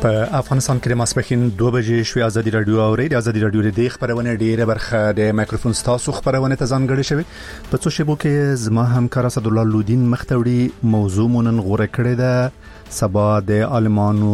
په افغانستان کې د ماسپښین 2 بجې شوې ازادي رادیو او د ازادي رادیو د خبرونه ډیره برخه د مایکروفون تاسو خبرونه ته ځانګړې شوی په څو شیبو کې زما همکار اسد الله لودین مختوړي موضوع مونږ غوړه کړې ده سبا د عالمانو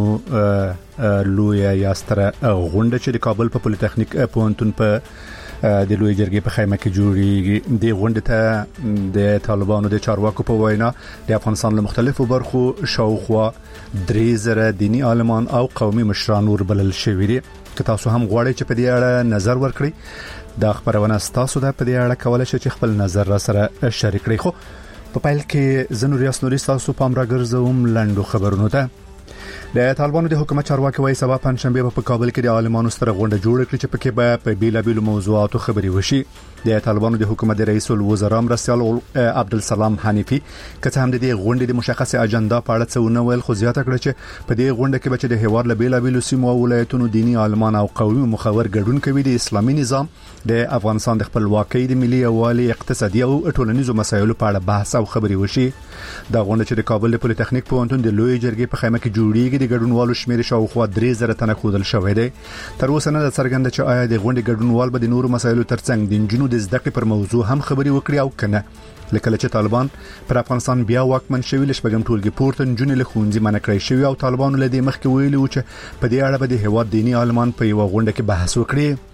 لوی یاستره غونډه چې د کابل په پولیټیکنیک پوهنتون په د لوی جرګې په خیمه کې جوړیږي د غونډې ته د طالبانو د چارواکو په وینا د افغانستان له مختلفو برخو شاوخوا 3000 دینی عالمان او قومي مشران وربلل شوي دي که تاسو هم غواړئ چې په دې اړه نظر ورکړئ دا خبرونه تاسو د په دې اړه کولای شئ چې خپل نظر را سره شریک کړئ خو په پایل کې زنوریاس نوري تاسو پام راګرځوم لاندو خبرونه ته د طالبانو د حکومت چارواکي وایي سبا پنځشنبه په کابل کې د عالمانو سره غونډه جوړه کړې چې پکې به په بیلابیلو موضوعاتو خبري وشي د طالبانو د حکومت د رئیس الوزرا مرستيال عبدالسلام حنیفي کته هم د غونډې د مشخصه اجنډا په اړه څه ونه ویل خو زیاته کړه چې په دې غونډه کې به د هیواد له بیلابیلو سیمو او ولایتونو دینی عالمان او قومي مخاور ګډون کوي د اسلامي نظام د افغانستان د خپلواکۍ د ملي یووالي اقتصادي او ټولنیزو مسایلو په اړه بحث او خبري وشي دا غونډه چې د کابل د پولیټیکنیک پوهنتون د لوی جرګې په خیمه کې جوړیږي د ګډونوالو شمیر شاوخوا 3000 تنه خودل شوې ده تر اوسه نه څرګنده چې آیا د غونډې ګډونوال به د نورو مسایلو ترڅنګ د جنونو د زده کړې پر موضوع هم خبري وکړي او کنه لکه چې طالبان پر افغانستان بیا واکمن شوي لشبګم ټولګي پورته جنونې له خونځي منع کړی شوی او طالبانو له دې مخکې ویلي و چې په دې اړه به د هیواد دینی عالمان په یو غونډه کې بحث وکړي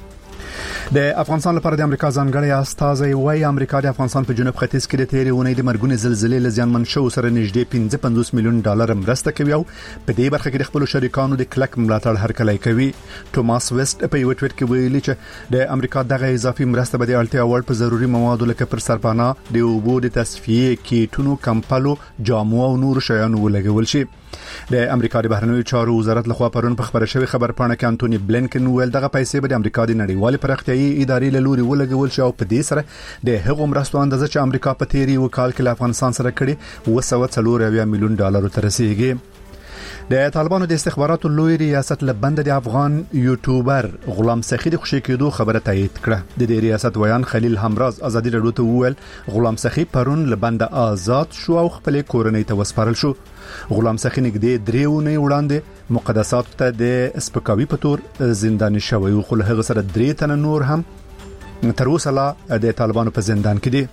د افغانستان لپاره د امریکا ځانګړی استازی وايي امریکا د افغانستان په جنوب ختیځ کې د تیرې ونې د مرګونې زلزلې لزیان منشو سره نږدې 55 میلیون ډالر مرسته کوي او په دې برخه کې د خپل شریکانو د کلک ملاتړ هرکلی کوي ټوماس ویسټ په یو ټویټ کې ویلي چې د امریکا دغه اضافي مرسته به د اړتیا وړ په ضروري موادو لکه پر سرپانا د اوبو د تصفیه کیټونو کمپلو جامو او نور شیانو ولګول شي د امریکا د بهرنیو چارو وزارت لخوا پرون په خبره شوی خبرپاڼه کې انټونی بلینکن ویل دغه پیسې به د امریکا د نړیوال پراختیايي ادارې له لوري ولګول شي او په دې سره د هغو مرستو اندازه چې امریکا په تیری وکال کې له افغانستان سره کړي 240 میلیون ډالر ته رسیدي د طالبانو د استخباراتو لوی ریاست لبند د افغان یوټیوبر غلام سخی د خوشی کېدو خبره تایید کړه د دې ریاست ویان خلیل همراز ازادي رادیو ته وویل غلام سخی پرون لبند آزاد شو او خپل کورنۍ ته وسپارل شو غلام سخی نګدې دریونه وړاندې مقدسات ته د سپکاوي په تور زنداني شوی خو له هغه سره 3 تن نور هم تر اوسه لا د طالبانو په زندان کې دي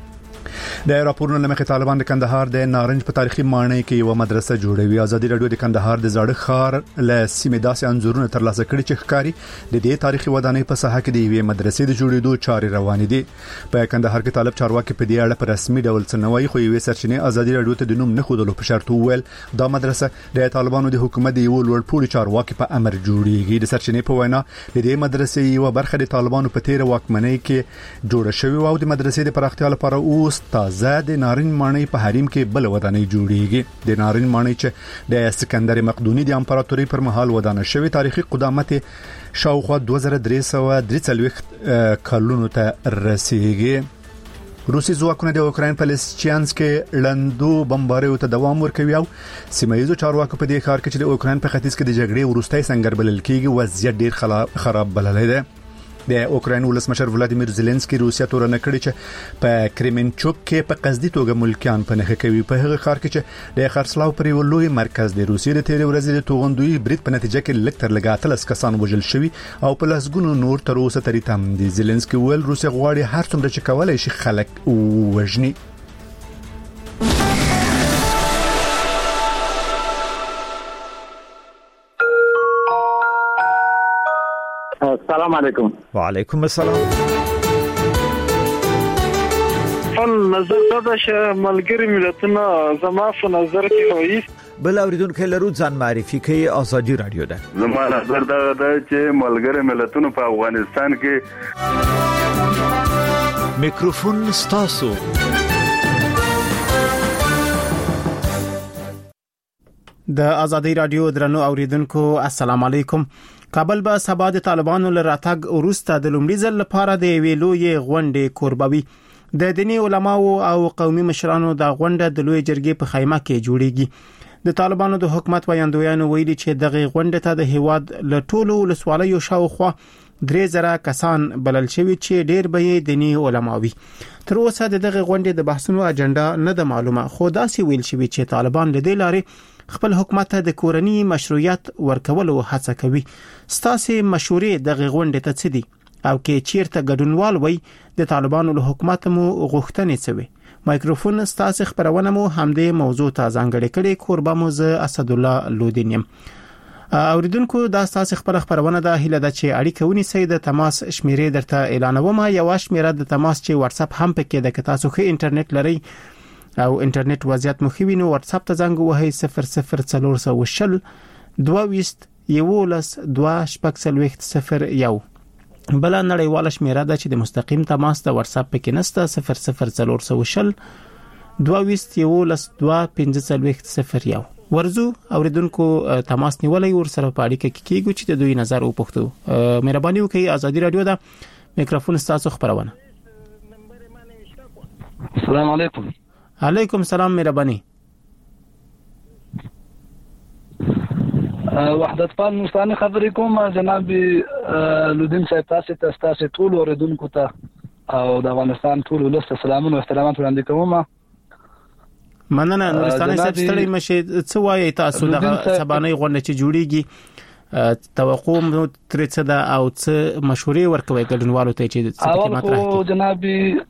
د راپورونو لمخې طالبان د کندهار د نارنج په تاریخي ماڼۍ کې یو مدرسه جوړوي ازادي رادیو د کندهار د زړه خار له سیمې داسې انځورونه ترلاسه کړي چې ښکاری د دې تاریخي ودانۍ په ساحه کې د یوې مدرسې د جوړېدو چارې روانې دي په کندهار کې طالب چارواکي په دې اړه په رسمي ډول څه نه وایي خو یوې سرچینې ازادي رادیو ته د نوم نه خودلو په شرط وویل دا مدرسه د طالبانو د حکومت د یو لوړپوړي چارواکي په امر جوړیږي د سرچینې په وینا د دې مدرسې یو برخه د طالبانو په تیر واکمنۍ کې جوړه شوې او د مدرسې د پراختیا لپاره اوس تازه د نارنج ماڼۍ په حریم کې بل ودانۍ جوړیږي د نارنج ماڼۍ چې د سکندر مقدوني د امپراتوري پر مهال ودانه شوی تاریخي قدامت شاوخوا 2343 کلونو ته رسیدي روسي ځواکونه د اوکرين په لیسچانس کې لندو بمباریو ته دوام ورکوي او سیمایي چارواکو په دې ښار کې چې د اوکرين په ختیځ کې د جګړې ورستۍ څنګه بلل کېږي وضعیت ډیر خراب بللی دی د اوکرين ولسمشر ولادیمیر زيلنسکي روسیا تورنه کړی چې په کریمنچوک کې په قصدي توګه ملکیان په نخښه کوي په هغه ښار کې چې د خرڅلاو پر یو لوی مرکز د روسیې د تیرې ورځې د توغندوی برید په نتیجه کې لکتر لګاتل کسان وژل شوي او په لاسګونو نور تر اوسه تری تم دي زيلنسکي ول روسیا غواړي هر څومره چې کولای شي خلک وژني السلام علیکم وعلیکم السلام فن نظر دا چې ملګری ملتونه زما په نظر کې وایي بل اوریدونکو لرو ځان معرفي کوي ازادي رادیو ده زما نظر دا چې ملګری ملتونه په افغانستان کې میکروفون ستاسو د ازادي رادیو درنو اوریدونکو السلام علیکم کابل به سبا د طالبانو له راتګ وروسته د لومړي ځل لپاره د ویلوې غونډې کوربوي د دیني علماو او قومي مشرانو د غونډه د لوی جرګې په خیمه کې جوړیږي د طالبانو د حکومت ویاندویانو ویلي چې دغه غونډه ته د هیواد له ټولو ولسوالیو شاوخوا 3000 کسان بلل شوی چې ډیر به دیني علماوي تر اوسه دغه غونډې د بحثونو اجنډا نه ده معلومه خو داسې ویل شوی چې طالبان له دې لارې خپل حکومت ته د کورنی مشروعیت ورکولو هڅه کوي. ستاسو مشورې د غونډې ته څه دي او کې چیرته ګډونوال وي د طالبانو له حکومت مو غوښتنې څه وي؟ مایکروفون ستاسو خبرونه مو همدې موضوع ته ځانګړې کړي. کوربه مو زه اسد الله لودین یم. اوریدونکو دا ستاسو خبرونه د هیله د چې اړیکه ونیسئ. د تماس شمیرې درته اعلانوم. یو شمیره د تماس چې واتس اپ هم پکې د تاسو خې انټرنیټ لري او انټرنیټ وضعیت مخوي نو واتس اپ ته زنګ وهئ 00420 22 11 2 بل نړیواله شمیره ده چې د مستقیم تماس د واتس اپ پکې نسته 00420 22 11 2 ورزو اوریدونکو تماس نیولای ور سره په اړیکه کې کیږي چې د دوی نظر وپوښتو. مهرباني وکړئ. ازادي رادیو دا میکروفون ستاسو خبرونه. السلام علیکم. علیکم السلام. مهرباني. وحدت پال مستانه خبرې کوم جناب لودین صاحب. تاسو ټول اوریدونکو ته او د افغانستان ټول ولس سلامونه او احترامات وړاندې کوم. مننه. نورستاني صاحب ستړي مشه څه وایي تاسو د سبانه غونډه چې جوړیږي توقع مو ترې څه ده او څه مشورې ورکوي ګډونوالو ته چې څه پکې مطرح کړي؟ جناب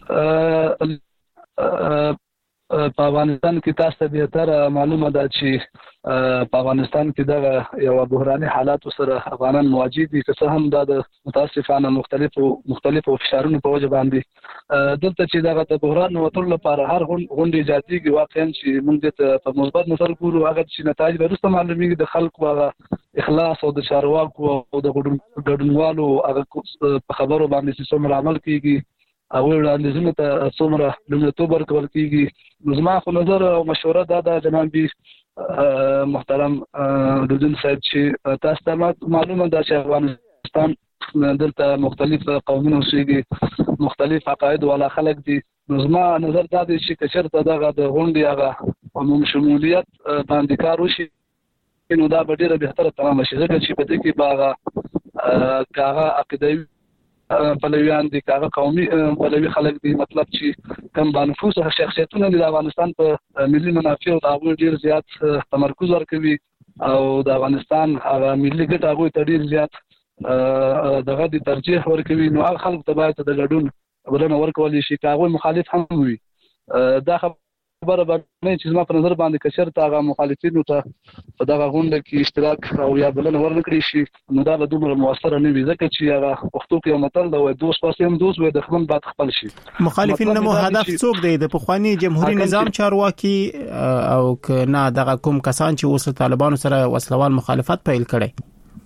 په افغانستان کې تاسو ته به تر معلومه ده چې په افغانستان کې دا یو بحراني حالات سره افغانان مواجه دي که څه هم د متاسفانه مختلفو فشارونو په وجه باندې دلته چې دا د بحران وټول لپاره هر غونډه جاتیږي واقعا چې موږ ته په مثبت نظر ګورو. هغه چې نتایج ورسته معلومیږي د خلکو هغه اخلاص او د چارواکو او د ګډونوالو هغه په خبرو باندې چې څومره عمل کیږي او وړاندیزونه ته څومره لومړیتوب ورکول کیږي. زما خو نظر او مشوره دا ده جناب محترم لودین صاحب چې تاسو ته معلومه ده چې افغانستان دلته مختلف قومونه اوسېږي، مختلف عقاید والا خلک دي. زما نظر دا دی چې کچرته دغه د غونډې هغه عموم شمولیت باندې کار وشي نو دا به ډیره بهتره تمام شي. ځکه چې په دې کې باغه کاغه عقیدوي پلویان دي، کاغه قومي پلوي خلک دي، مطلب چې کم بانفوس شخصیتونه دي د افغانستان په ملي منافع او هغه ډیر زیات تمرکز ورکوي او د افغانستان هغه ملي ګټه هغه ته ډیر زیات دغه د ترجیح ورکوي. نو هغه خلک ته باید د ګډون بلنه ورکول شي، کاغه مخالف هم وي. دا خبره باندې چې زما په نظر باندې کچرته هغه مخالفینو ته په دغه غونډه کې اشتراک او یا بلنه ورنکړي شي نو دا به دومره موثره نه وي. ځکه چې هغه پښتو کې یو متل دی وایي دوست پاسې هم دوست وي، دښمن بعد خپل شي. مخالفین نو هدف څوک دی؟ د پخوانی جمهوریت نظام چارواکي او نه دغه کوم کسان چې اوس طالبانو سره وسلوال مخالفت پیل کړي؟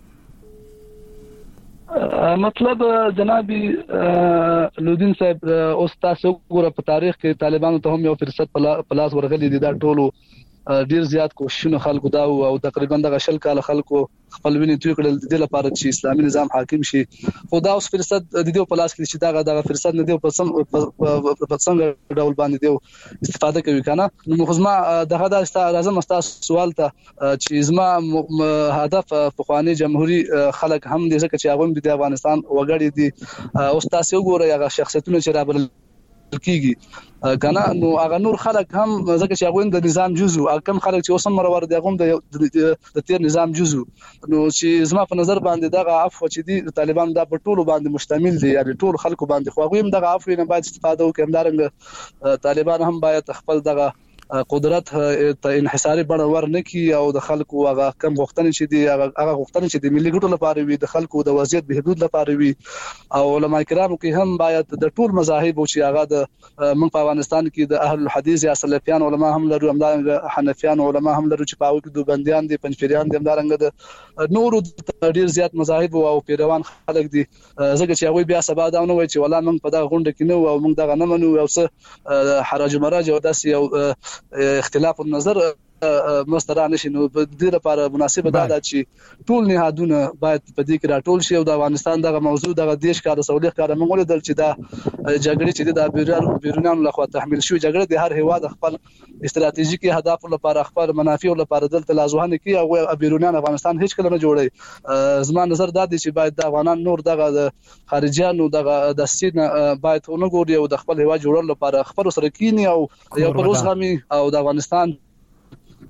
مطلب جناب لودین صاحب اوس تاسو ګوره په تاریخ کې طالبانو ته هم یو فرصت په لاس ورغلی دي. دا ټولو ډیر زیات کوششونه خلکو دا او تقریبا د غشل کال خلکو خپل ویني توی کړل د لپاره چې اسلامي نظام حاکم شي. خو دا اوس فرصت د دې په لاس کې چې دا فرصت نه دی په څنګه ډول باندې دی استفاده کوي کنه. نو خصما دغه د لازم تاسو سوال ته چې زما هدف په خواني جمهوریت خلک هم دي ځکه چې هغه د افغانستان وګړي دي. اوس تاسو ګورئ هغه شخصیتونه چې رابل کیږي کنه نو هغه نور خلک هم ځکه چې هغه د نظام جزء او کم خلک چې اوسم مرور دي هغه د تیر نظام جزء نو چې زما په نظر باندې دغه عفو چې دي طالبان دا په ټولو باندې مشتمل دي، یعنی ټول خلکو باندې خو هغه هم دغه عفو نه باید استفاده وکړي. همدارنګه طالبان هم باید خپل دغه قدرت ته انحصاري بڼه ورنکي او د خلکو هغه کم غوښتنې چې دي هغه غوښتنې چې د ملي ګټو لپاره وي، د خلکو د وضعیت به حدود لپاره وي. او علماء کرام کې هم باید د ټول مذاهب او چې هغه د من په افغانستان کې د اهل الحديث یا سلفیان علما هم لرو، همدارنګه حنفیان علما هم لرو چې په هغه کې دوبندیان دي، پنځپیریان دي، همدارنګه د نورو ډیر زیات مذاهب او پیروان خلک دي. ځکه چې هغه بیا سبا دا نه وایي چې ولا موږ په دا غونډه کې نه او موږ دغه نه منو او څه حراج مراج او داسې یو اختلاف النظر مسترا نشي. نو په دې لپاره مناسبه ده چې ټول نهادونه باید په دې کې راټول شي او د افغانستان دغه موضوع دغه دیش کار سہولیت کار موږ ولدل چې دا جګړې چې د بیرونیانو لخوا تحمیل شوی جګړه د هر هیواد خپل استراتیژیکي اهداف لپاره خپل منافع لپاره دلته لازوهنه کوي او بیرونیان افغانستان هیڅ کله نه جوړي. زما نظر دا دی چې باید د افغانان نور دغه خارجيانو دغه د سین باید ونګوري او د خپل هیواد جوړولو لپاره خپل سره کینی او یو پروسغامي او د افغانستان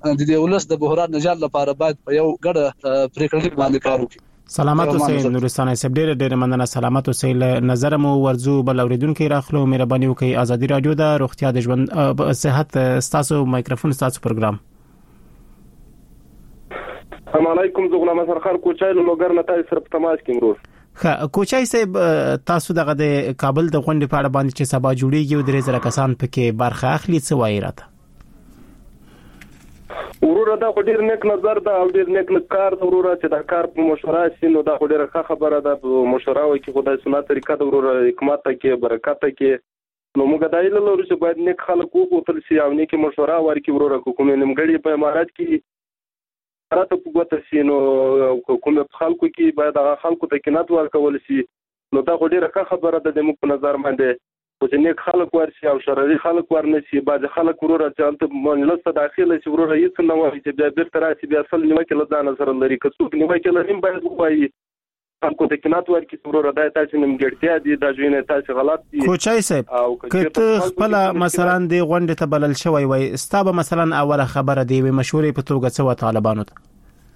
د دې ولس د بحران نجات لپاره باید په یو ګډه پریکړه باندې کار وکړي. سلامات اوسئ نورستان صاحب، ډېر مننه. سلامات اوسئ. نظر مو ورزو بل اوریدونکو راخلو مهرباني وکړئ. ازادي رادیو د روغتیا د ژوند صحت تاسو مایکروفون تاسو پروګرام. السلام علیکم، زه غلام سرخار کوچای لوګر نه تاسو سره په تماس کې مرور. کوچای صاحب، تاسو دغه د کابل د غونډې په اړه باندې چې سبا جوړیږي او 3000 کسان پکې برخه اخلي، څه وایي راته؟ وروره دا ډیر نیک نظر ده او ډیر نیک کار ده وروره، چې دا کار په مشوره شي نو دا ډیره ښه خبره ده. په مشوره وکړي خدای سنت طریقه ده وروره، حکمت کې برکت کې. نو موږ دا ایله لرو چې باید نیک خلک وکړل شي او نیک مشوره ورکړي وروره. کومې نیمګړي په امارات کې راته په ګوته شي نو کومې خلکو کې باید هغه خلکو ته قناعت ورکول شي. نو دا ډیره ښه خبره ده د موږ په نظر باندې، چې نیک خلک ورشي او شرعي خلک ورنشي. بعض خلک وروره چې انت مجلس ته داخله شي وروره هیڅ نه وایي چې بیا بیرته راشي بیا اصل نیوکه له ځان سره لري. که څوک نیوکه لري باید وایي خلکو ته قناعت ورکړي وروره دا تاسو نیمګړتیا دي، دا ژوند تاسو غلط دي. کوچای صاحب، کته خپل مثلا د غونډې ته بلل شوی وای، ستابه مثلا اوله خبره دی مشورې په توګه څه و طالبانو ته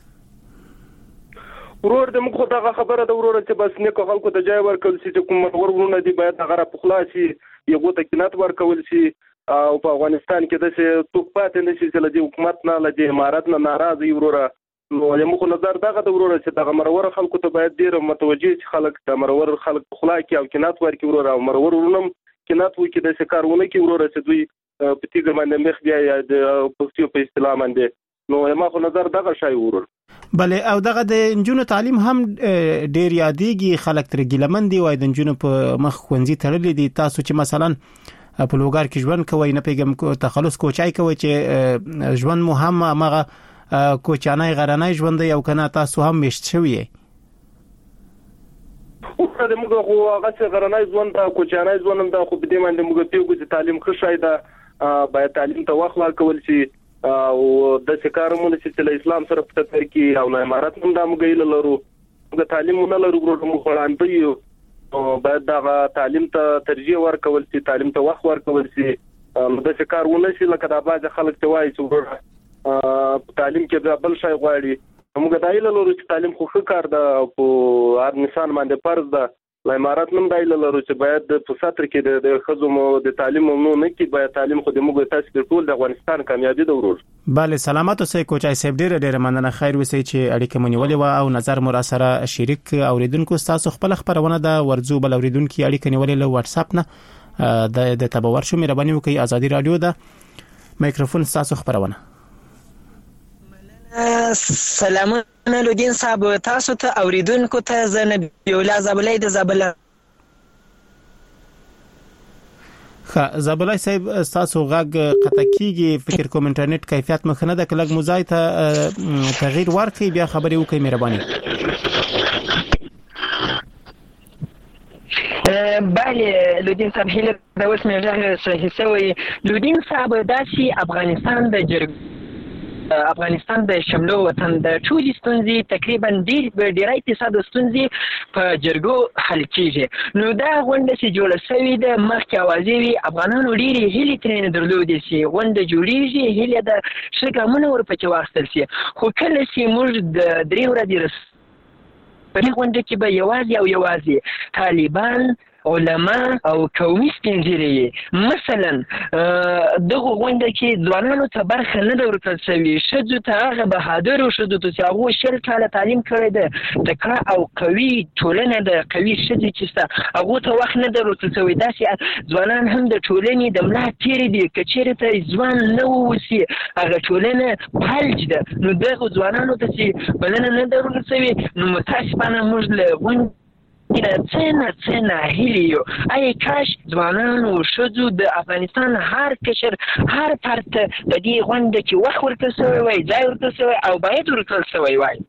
ورور د موږ دغه خبره د ورور چې بس نیکو خلکو ته ځای ورکول شي چې کوم ورونه دي باید هغه په خلاصي یو ته قناعت ورکول شي. او په افغانستان کې د څه توپ پاتې نشي چې د حکومت نه لدی امارات نه ناراضي وروره. نو موږ نظر دغه د ورور چې دغه مرور خلکو ته باید ډیر متوجي چې خلک د مرور خلک خلاصي او قناعت ورکړي وروره. او مرور ورونم قناعت وکړي د څه کارونه کې وروره چې دوی په تیګ باندې مخ بیا د پښتو په اصطلاح باندې. نو ما خو نظر دغه شای ورور. بله، او دغه د انجونو تعلیم هم ډیر یادېږي، خلک تر ګیلمن دي وای د انجونو په مخ ښوونځي تړلې دي. تاسو چې مثلا په لوګر کې ژوند کوئ، نه پیګم تخلص کوچای کوي چې ژوند مو هم هغه کوچانای غرانای ژوند یو کنه تاسو هم مشت شوی او د موږ خو هغه غرانای ژوند دا کوچانای ژوند دا خو بده باندې موږ پیوګو چې تعلیم ښه شای دا باید تعلیم ته وخت ورکول شي او د سکارمونه چې اسلام سره په تر کې او امارات هم دا موږ یې لرو. موږ تعلیم نه لرو ورو موږ وړاندې یو او باید دا تعلیم ته ترجیح ورکول شي، تعلیم ته وخت ورکول شي. د سکارونه چې لکه د باج خلک ته وایي چې ورو تعلیم کې بل شي غواړي. موږ دا یې لرو چې تعلیم خو ښه کار ده او هر انسان باندې فرض ده. امارات نن دایله لرو چې باید په ساتر کې د خزمو د تعلیم ممنوع نه کی، باید تعلیم خو د موږ تاسو په ټول د افغانستان کامیابی ده ورور. بله، سلامات اوسئ کوچای صاحب، ډېر مننه. خیر وسئ چې اړیکه مونږ ولې و او نظر مو را سره شریک اوریدونکو. تاسو خپل خبرونه د ورزو بل اوریدونکو اړیکه نیولې له واتس اپ نه د تبور شو مهرباني وکړئ. ازادي رادیو د مایکروفون تاسو خبرونه. سلامونه لودین صاحب، تاسو ته اوریدونکو ته زنه بیولا زابلای د زابل. زابلای صاحب، تاسو غږ قطع کیږي، فکر کوم انټرنیټ کیفیت مخنه ده. کله مزای ته تغییر ورکړئ بیا خبرې وکړئ مهرباني. بله لودین صاحب، هیله د اوس مې صحیح سوی. لودین صاحب، داسي افغانستان د افغانستان د شملو وطن د ټولې ستونزې تقریبا ډیری فیصد ستونزې په جرګو حل کیږي. نو دا غونډه چې جوړه شوې ده مخکې اوازې وي، افغانانو ډېرې هیلې ترې درلودې چې غونډه جوړیږي، هیلې د ښه ګامونه ورپکې واخیستل شي. خو کله چې موږ د 3 ورځې په دې غونډه کې به یوازې طالبان، علما او قومي سپین ږیري مثلا دغه غونډه کې ځوانانو ته برخه نه ورکړل شوې. ښځو ته هغه بهادر ښځو ته چې هغوی 10 کاله تعلیم کړی ده، تکړه او قوي ټولنه د قوي ښځې چې شته هغو ته وخت نه ورکړل شوی. داسې ځوانان هم د ټولنې د ملا تېرې دي. که چېرته ځوان نه واوسي هغه ټولنه فلج ده. نو دغه ځوانانو ته چې بلنه نه ده ورکړل شوې نو متاسفانه موږ له غونډې څنګه هیلیو ای کاش ځوانانو ښځو د افغانستان هر کشر هر فرد په دې غونډه کې وخت ورکړل شوی وای، ځای ورکړل شوی او باید ورکړل شوی وای.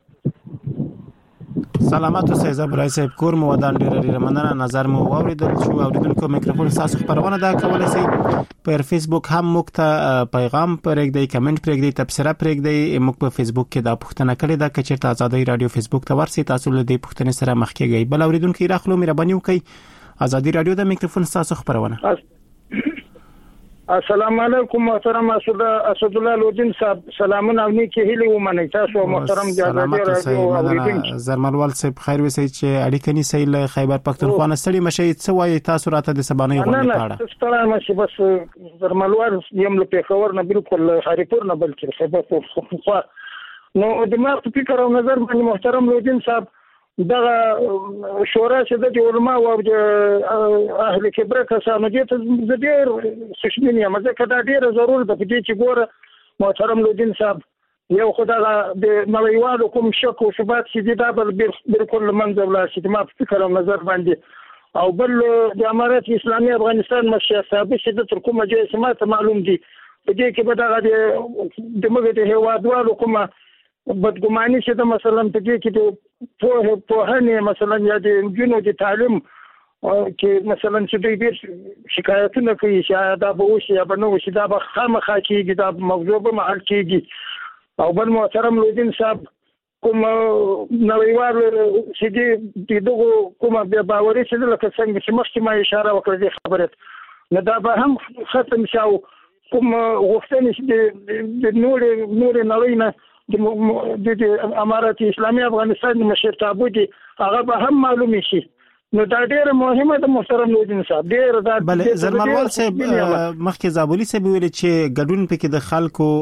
سلامات اوسئ زبرای صاحب، کور مو ودان. ډېر مننه. نظر مو واوریدل شو. اوریدونکو میکروفون تاسو خبرونه دا کولای شئ پر فیسبوک هم موږ ته پیغام پرېږدئ، کمنټ پرېږدئ، تبصره پرېږدئ. موږ په فیسبوک کې دا پوښتنه کړې ده چې چیرته ازادي رادیو فیسبوک ته ورسئ تاسو له دې پوښتنې سره مخ کېږئ. بل اوریدونکو راخلو مهرباني وکړئ. ازادي رادیو د میکروفون تاسو خبرونه. السلام علیکم محترم اسد الله لودین صاحب سلامونه او نیکی هیله ومنئ تاسو محترم جاذبه راډیو زرملوال صاحب خیر وسې چې اړیکې نیسئ له خیبر پختونخوا نه ستړي مشي څه وایي تاسو راته د سبانۍ غونډې په اړه؟ نه ستړي مشي بس زرملوال یم له پیښور نه بالکل هریپور نه بلکې خیبر پختونخوا نو د ما په فکر او نظر باندې محترم لودین صاحب دغه شورا چې د علماء او اهل کبره کسانو دې ته ډېر خوشبینه یم ځکه دا ډېر ضروري ده چې ګوره محترم لودین صاحب یو خدای د نړیوالو کوم شک او شبهات چې دا بالکل منځ ولاړ شي ما په فکر او نظر باندې او بل د امارات اسلامي افغانستان مشر صاحب چې د ترکو مجلس ماته معلوم دي په دې کې به دغه د موږ د هیوادوالو کومه بدګماني چې د مثلا په دې کې د پوهنې مثلا یا د جنو د تعلیم کې مثلا چې دوی ډېر شکایتونه کوي چې دا به وشي یا به نه وشي دا به خامخا کېږي دا موضوع به محل کېږي او بل محترم لودین صاحب کوم نړیوال چې دغه کومه بیا باوري چې لکه څنګه چې مخکې ما اشاره وکړه دې خبره نه دا به هم ختم شو کوم غوښتنې چې د نور نړۍ نه د امارات اسلامي افغانستان مشرتابه دي هغه به هم معلومي شي نو دا ډېر مهمه ده محترم لودین صاحب ډېر دا بل زرملوال صاحب مخکې زابولي صاحب ویل چې ګډون پکې د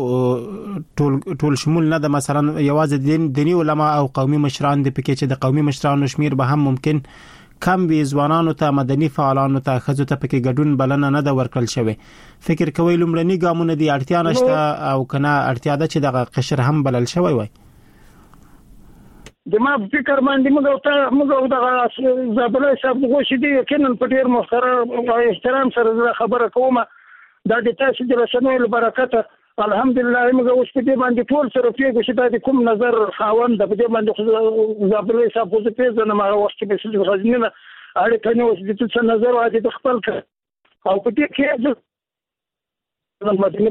خلکو ټول شمول نه ده مثلا یوازې دینی علما او قومي مشران دي پکې چې د قومي مشرانو شمیر به هم ممکن کم وي ځوانانو ته مدني فعالانو ته خځو ته پکې ګډون بلنه نه ده ورکړل شوی فکر کوي لومړني ګامونه دي اړتیا نشته او کنه اړتیا ده چې دغه قشر هم بلل شوی وای د ما فکر باندې موږ دغه زابلای صاحب غوښتي دي یقینا په ډیر محترم او احترام سره خبره کوم دا د تاسو د رسنیو له برکته الحمدلله موږ اوس په دې باندې ټول سره پیګو چې دا د کوم نظر خاوند په دې باندې زابلای صاحب خو په ځنه ما وخت به څه غزنینه اړیکه نه اوس د څه نظر او د خپل او په دې کې د مدني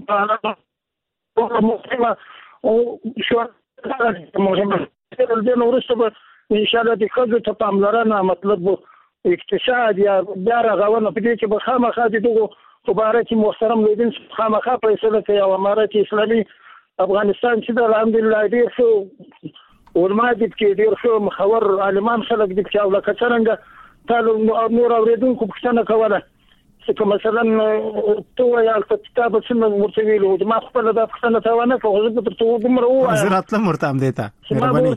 په اړه مهمه او شو مهمه د نورسته به ان شاء الله د خځو ته پاملرنه مطلب اقتصاد یا بیا راغونه په دې کې به خامخا دغه مبارک محترم لودین خامخا فیصله کوي او امارات اسلامي افغانستان چې د الحمدلله ډېر ښه علما دي کې ډېر ښه مخور عالمان خلک دي چې او لکه څنګه تاسو نور اوریدونکو پوښتنه کوله چې مثلا تو یا کتاب څنګه ورته ویلو ما خپل دا پوښتنه تا ونه کوم زه په تو دومره و حضرت له مرتام دیتا مهرباني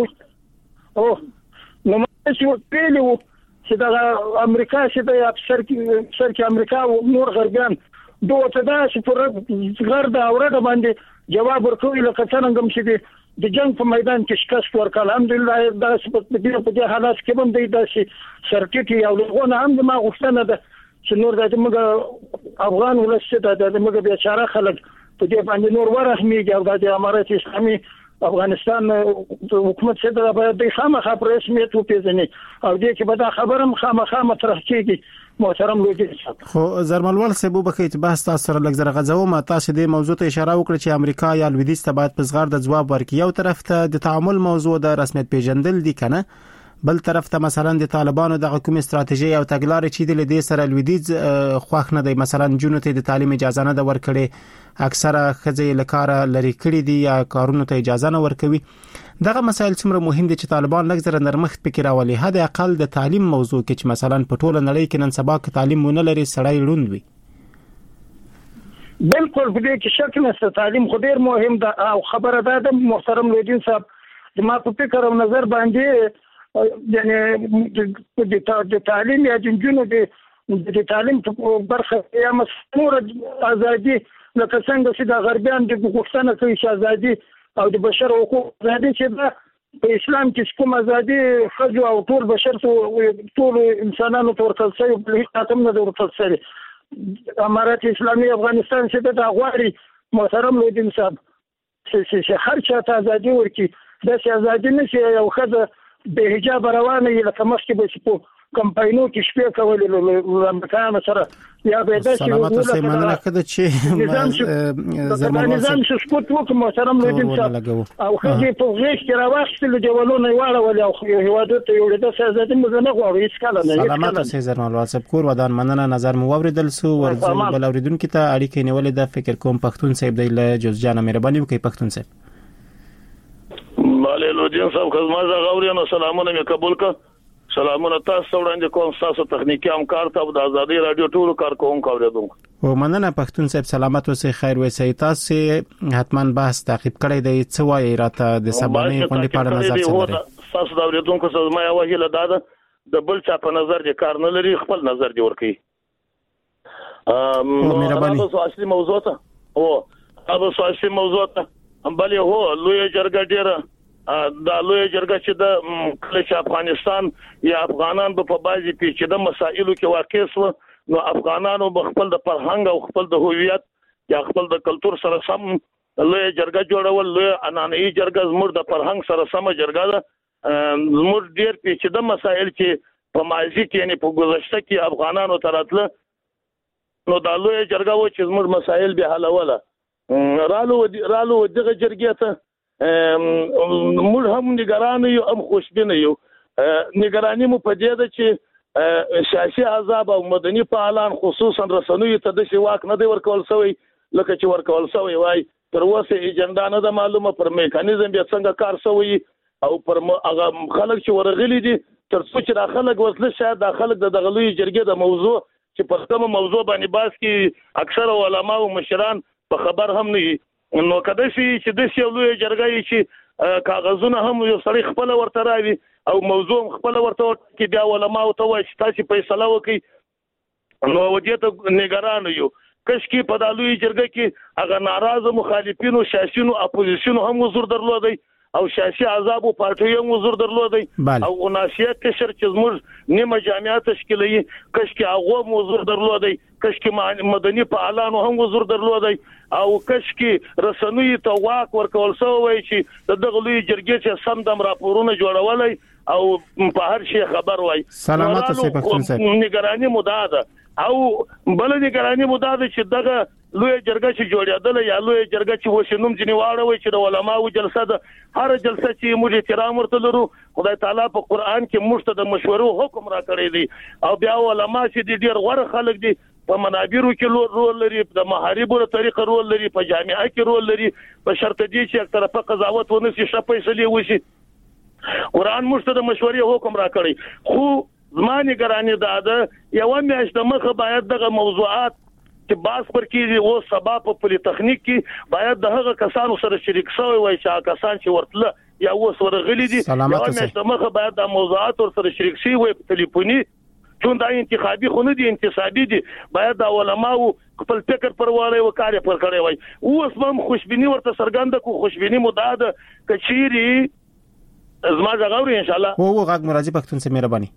او نو ما چې ویلو چې د امریکا چې د افسر کې امریکا او نور غربیان دوه ته دا چې پر غرب اوره باندې جواب ورکوي لکه څنګه چې د جنگ په میدان کې شکست ورکړ الحمدلله دا په دې حالات کې هم د داسې سرکټي او لغونه هم ما غوښتنه ده چې نور د موږ افغان ولسته د موږ بیچاره خلک په دې باندې نور ورحمېږي او د امارات اسلامي افغانستان حکومت څخه د باید د خامخا پر رسمیت وپیژني او دې کې به دا خبرم خامخا مطرح کیږي محترم لودین صاحب خو زرملوال صاحب وبکې بحث تاسو سره لږ زره غځو ما تاسو دې موضوع ته اشاره وکړه چې امریکا یا لویدیځ ته باید په صغر د جواب ورکړي یو طرف ته د تعامل موضوع د رسمیت پیژندل دي کنه بل طرف ته مثلا د طالبانو د حکومت استراتیژي او تګلارې چې د دې سره لویدیځ خوښ نه دی مثلا جنونو ته د تعلیم اجازه نه ده ورکړي اکثره خځې لکاره لري کړي دي یا کارونو ته اجازه نه ورکوي دغه مسایل څومره مهم دي چې طالبان لږ زره نرمښت پکې راولي حد اقل د تعلیم موضوع کې چې مثلا په ټوله نړۍ کې نن سبا کې تعلیم ونه لري سړی لوند وي بالکل په دې کې شک نشته تعلیم خو ډیر مهم ده او خبره ده محترم لودین صاحب د ما په فکر او نظر باندې یعنی د تعلیم یا جنونو د تعلیم په برخه یا مسمور ازادي لکه څنګه چې د غربیان د غوښتنه کوي چې ازادي او د بشر حقوق ازادي چې په اسلام کې کوم ازادي خځو او ټول بشر ټول انسانانو ته ورکړل شوی په هیڅ اتم نه ورکړل شوی امارات اسلامي افغانستان چې د غواړي محترم لودین صاحب چې هر چا ته ازادي ورکړي د ازادي نشي یو خځه به حجاب روانه لکه مخکې به کمپاینو کې شپې کولې لمکان سره یا به د سلامات اوسئ مننه کده چې نظام سپورت وکړو محترم لودین صاحب او خو په غیش کې راوښتل جوالونه واړه ولې او هیوادو ته یو د سیاست مزنه غواړي هیڅ کله نه سلامات اوسئ زرمال صاحب کور ودان مننه نظر مو اوریدل سو ورزل بل اوریدونکو ته اړیکې نیولې د فکر کوم پښتون صاحب دی له جوزجان مهرباني وکړئ پښتون صاحب مالې لودین صاحب خدمت غوړي نو سلامونه مې قبول کړ سلامونه تاسو وړاندې کوم تاسو تخنیکی همکار ته د ازادي رادیو ټولو کارکونکو اوریدونکو او مننه پښتون صاحب سلامت اوسئ خیر وسئ تاسو حتما بحث تعقیب کړئ دی څه وایي راته د سبانه غونډې په اړه نظر څه لري تاسو د اوریدونکو څخه ما یو هیله ده د بل چا په نظر دي کار نه لري خپل نظر دی ورکي مهرباني تاسو اصلي موضوع ته تاسو اصلي موضوع ته بلې هو لوی جرګه ډیره دا لوی جرګه چې د کله افغانستان یا افغانان په بازي پیچیده مسایلو کې واقع شو نو افغانانو خپل د فرهنګ او خپل د هویت یا خپل د کلچر سره سم لوی جرګه جوړول لوی اناني جرګه زموږ د فرهنګ سره سم جرګه ده زموږ ډیر پیچیده مسایل چې په ماضي کې یعنی په گذشته کې افغانانو تراتله نو دا لوی جرګه و چې زموږ مسایل به حلوله رالو دغه جرګه ته موږ هم نگران یو هم خوشبین یو نگرانی مو په دې ده چې سیاسي احزاب او مدني فعالان خصوصا رسنوي ته د شواک نه دی ورکول شوی لکه چې ورکول شوی وای تر اوسه ایجنډا نه د معلومه پر میکانیزم به څنګه کار شوی او پر هغه خلک چې ورغلي دي تر څو چې د خلک وصله شاید د خلک د دغلوي جرګې د موضوع چې په کومه موضوع باندې باس کې اکثر علما او مشران په خبر هم نه نو کده چې د سیولوی جرګې چې کاغذونه هم یو سړی خپل ورته راوي او موضوع خپل ورته کې بیا علماء او ته وایي تاسو فیصله وکړي نو ودې ته نگران یو کشکي په دالوی جرګه کې هغه ناراضه مخالفینو سیاسيونو اپوزیشن هم حضور درلودي او سیاسي احزاب او پارټیو هم حضور درلودي او وناسیه کشر چې زموږ نیمه جامعه تشکیلي کشکي هغه حضور درلودي کشکي مدني فعالانو هم حضور درلودي او کشکي رسنوي ته واک ورکول شوی چې دغه لوی جرګې چې سم دم راپورونه جوړولای او په هر شي خبر وای سلامات اوسئ پښتون صاحب نگرانی مدعا او بل نگرانی مدعا چې دغه لوی جرګه چې جوړېدل یا لوی جرګه چې وشنوم ځنی واړوي چې د علماو جلسه ده هر جلسه چې موږ احترام ورته لرو خدای تعالی په قران کې موږ ته د مشورو حکم را کړی دی او بیا علما چې ډیر غوړ خلک دي په منابرو کې رول لري د محاربو طریقه رول لري په جامعه کې رول لري په شرط دي چې یک طرفه قضاوت ونه شي شپېسلې وشي قران موږ ته د مشورې حکم را کړی خو زمانه ګرانی ده یو میاشت مخه باید دغه موضوعات چې باس پر کې او سبا په پولی تخنیک کې باید دغه کسانو سره شریک شوی وای چې کسان چې ورتله یا اوس ورغلي دي یو میاشت مخه باید د موضوعات سره شریک شي وای په ټلیفوني چون دا انتخابي خو نه دي انتصابي دي باید د علماو خپل فکر پرواله او کار پر کړی وای اوس هم خوشبيني ورته سرګند کو خوشبيني مدعا ده کچيري زما غوړي ان شاء الله او غږ مراجع پښتون سے مهرباني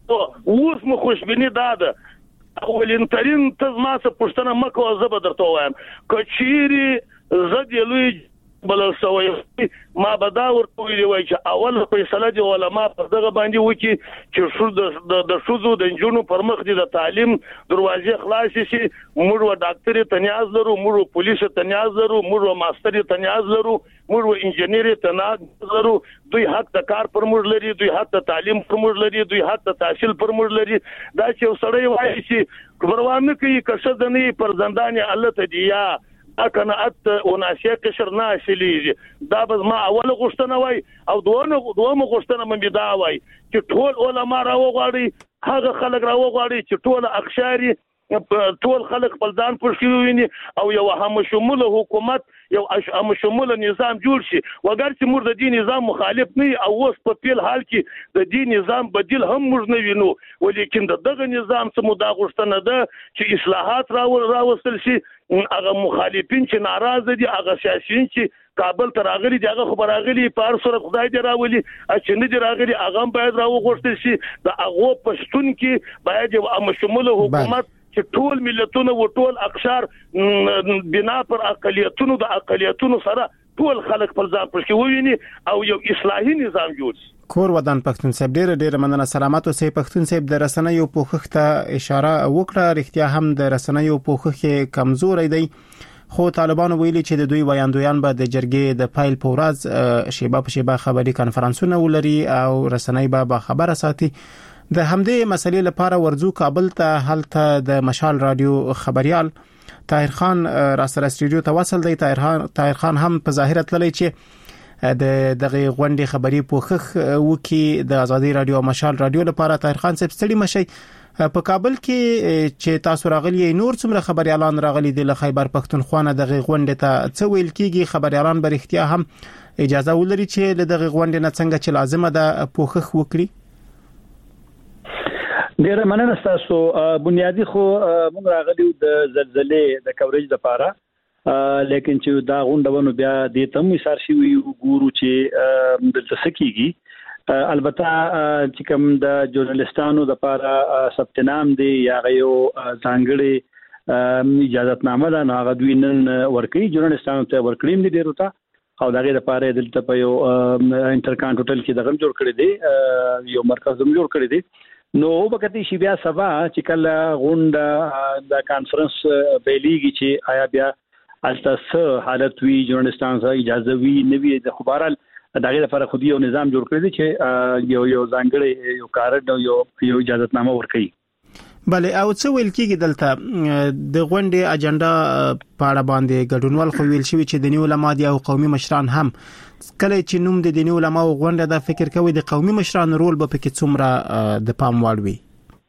اوس مو خوشبيني ده اولینترین تزما څه پښتنه مکو زبر درته وایم کچيري زد لوی بل سوي ما بدا ورته ویلای چې اول فیصله دی علماء پر دغه باندې وکي چې شو د شوزو د جنونو پر مخ دي د تعلیم دروازې خلاص شي موږ و ډاکټري تنیاز لرو موږ پولیس تنیاز لرو موږ ماستري تنیاز لرو موږ انجنیري تنیاز لرو دوی حق د کار پر موږ لري دوی حق د تعلیم پر موږ لري دوی حق د تحصیل پر موږ لري دا چې سړی وایي چې پروانه کوي کښه د نه پر زندان الله ته دی یا اکنات وناسیه قشر ناشلی دا بس ما اول غشتنه وای او دوه غشتنه مې دا وای چې ټول علما راوغاړي هغه خلک راوغاړي چې ټول اخشاري ټول خلک خپل ځان پرشي ویني او یو هم شموله حکومت یو هم شموله نظام جوړ شي وګر چې موږ د دې نظام مخالف نه او اوس په پیل حال کې د دې نظام بدیل هم موږ نه وینو ولیکن دغه نظام څخه مدا غشتنه ده چې اصلاحات راوستل شي هغه مخالفین چې ناراضه دي هغه سیاسيین چې کابل ته راغلي دي هغه خبر راغلي په هر صورت خدای دې راولي چې نه دي راغلي هغه باید راوغوښتل شي د هغه پښتون کې باید یو مشموله حکومت چې ټول ملتونه او ټول اقشار بنا پر اقلیتونو د اقلیتونو سره ټول خلک پر ځان پرشي وویني او یو اصلاحي نظام جوړ شي کور ودان پښتون صاحب ډېر مننه. سلامات اوسئ. پښتون صاحب د رسنیو پوښښ ته اشاره وکړه. رښتیا هم د رسنیو پوښښ کمزوري دی، خو طالبان ویلي چې د دوی ویاندویان به د جرګې د فایل په ورځ شیبه په شیبه خبري کانفرنسونه ولري او رسنۍ به خبره ساتي. د همدې مسلې لپاره ورزو کابل ته هلته د مشال رادیو خبريال طاهر خان را سره استودیو ته وصل دی. طاهر خان هم په ظاهر تللی چې دغه غونډې خبري پوښښ وکي د ازادي رادیو او مشال رادیو لپاره. طاهر خان صاحب ستړي مشي. په کابل کې چې تاسو راغلي نور څومره خبريالان راغلي د خیبر پښتونخوا نه دغه غونډې ته څه ویل کیږي؟ خبريالان به اختیار هم اجازه ولري چې له دغه غونډې نه څنګه چې لازمه ده پوښښ وکړي؟ ډیره مننه تاسو. بنیادی خو موږ راغلي د زلزلې د کوریج لپاره، لیکن چې دا غونډونه بیا د تم وسار شي وګورو چې د تسکیږي. البته چې کوم د ژورنالستانو لپاره ثبت نام دی یا غيو ځانګړي اجازهتنامه ده، هغه دوی نن ورکړي ژورنالستانو ته ورکړیم دي ډیرو ته، او دغه لپاره دلته په یو انټرکانټ هوټل کې دغه جوړ کړی دی، یو مرکز هم جوړ کړی دی. نو وبکتی شي بیا سبا چې کله غونډه د کانفرنس بیلیږي چې آیا بیا التاسه حالت وی ژورنالستانو ته اجازه وی نوی د خبرال دغه لپاره خو یو نظام جوړ کړی دی چې یو ځانګړی یو کارت یو اجازهتنامه ورکړي. بله، او څه ویل کېږي دلته د غونډې اجنډا په اړه باندې ګډونوال خو ویل شوی چې د دیني علما او قومي مشران هم کله چې نوم د دیني علما او غونډه د فکر کوي د قومي مشران رول به پکې څومره د پام وړ وي.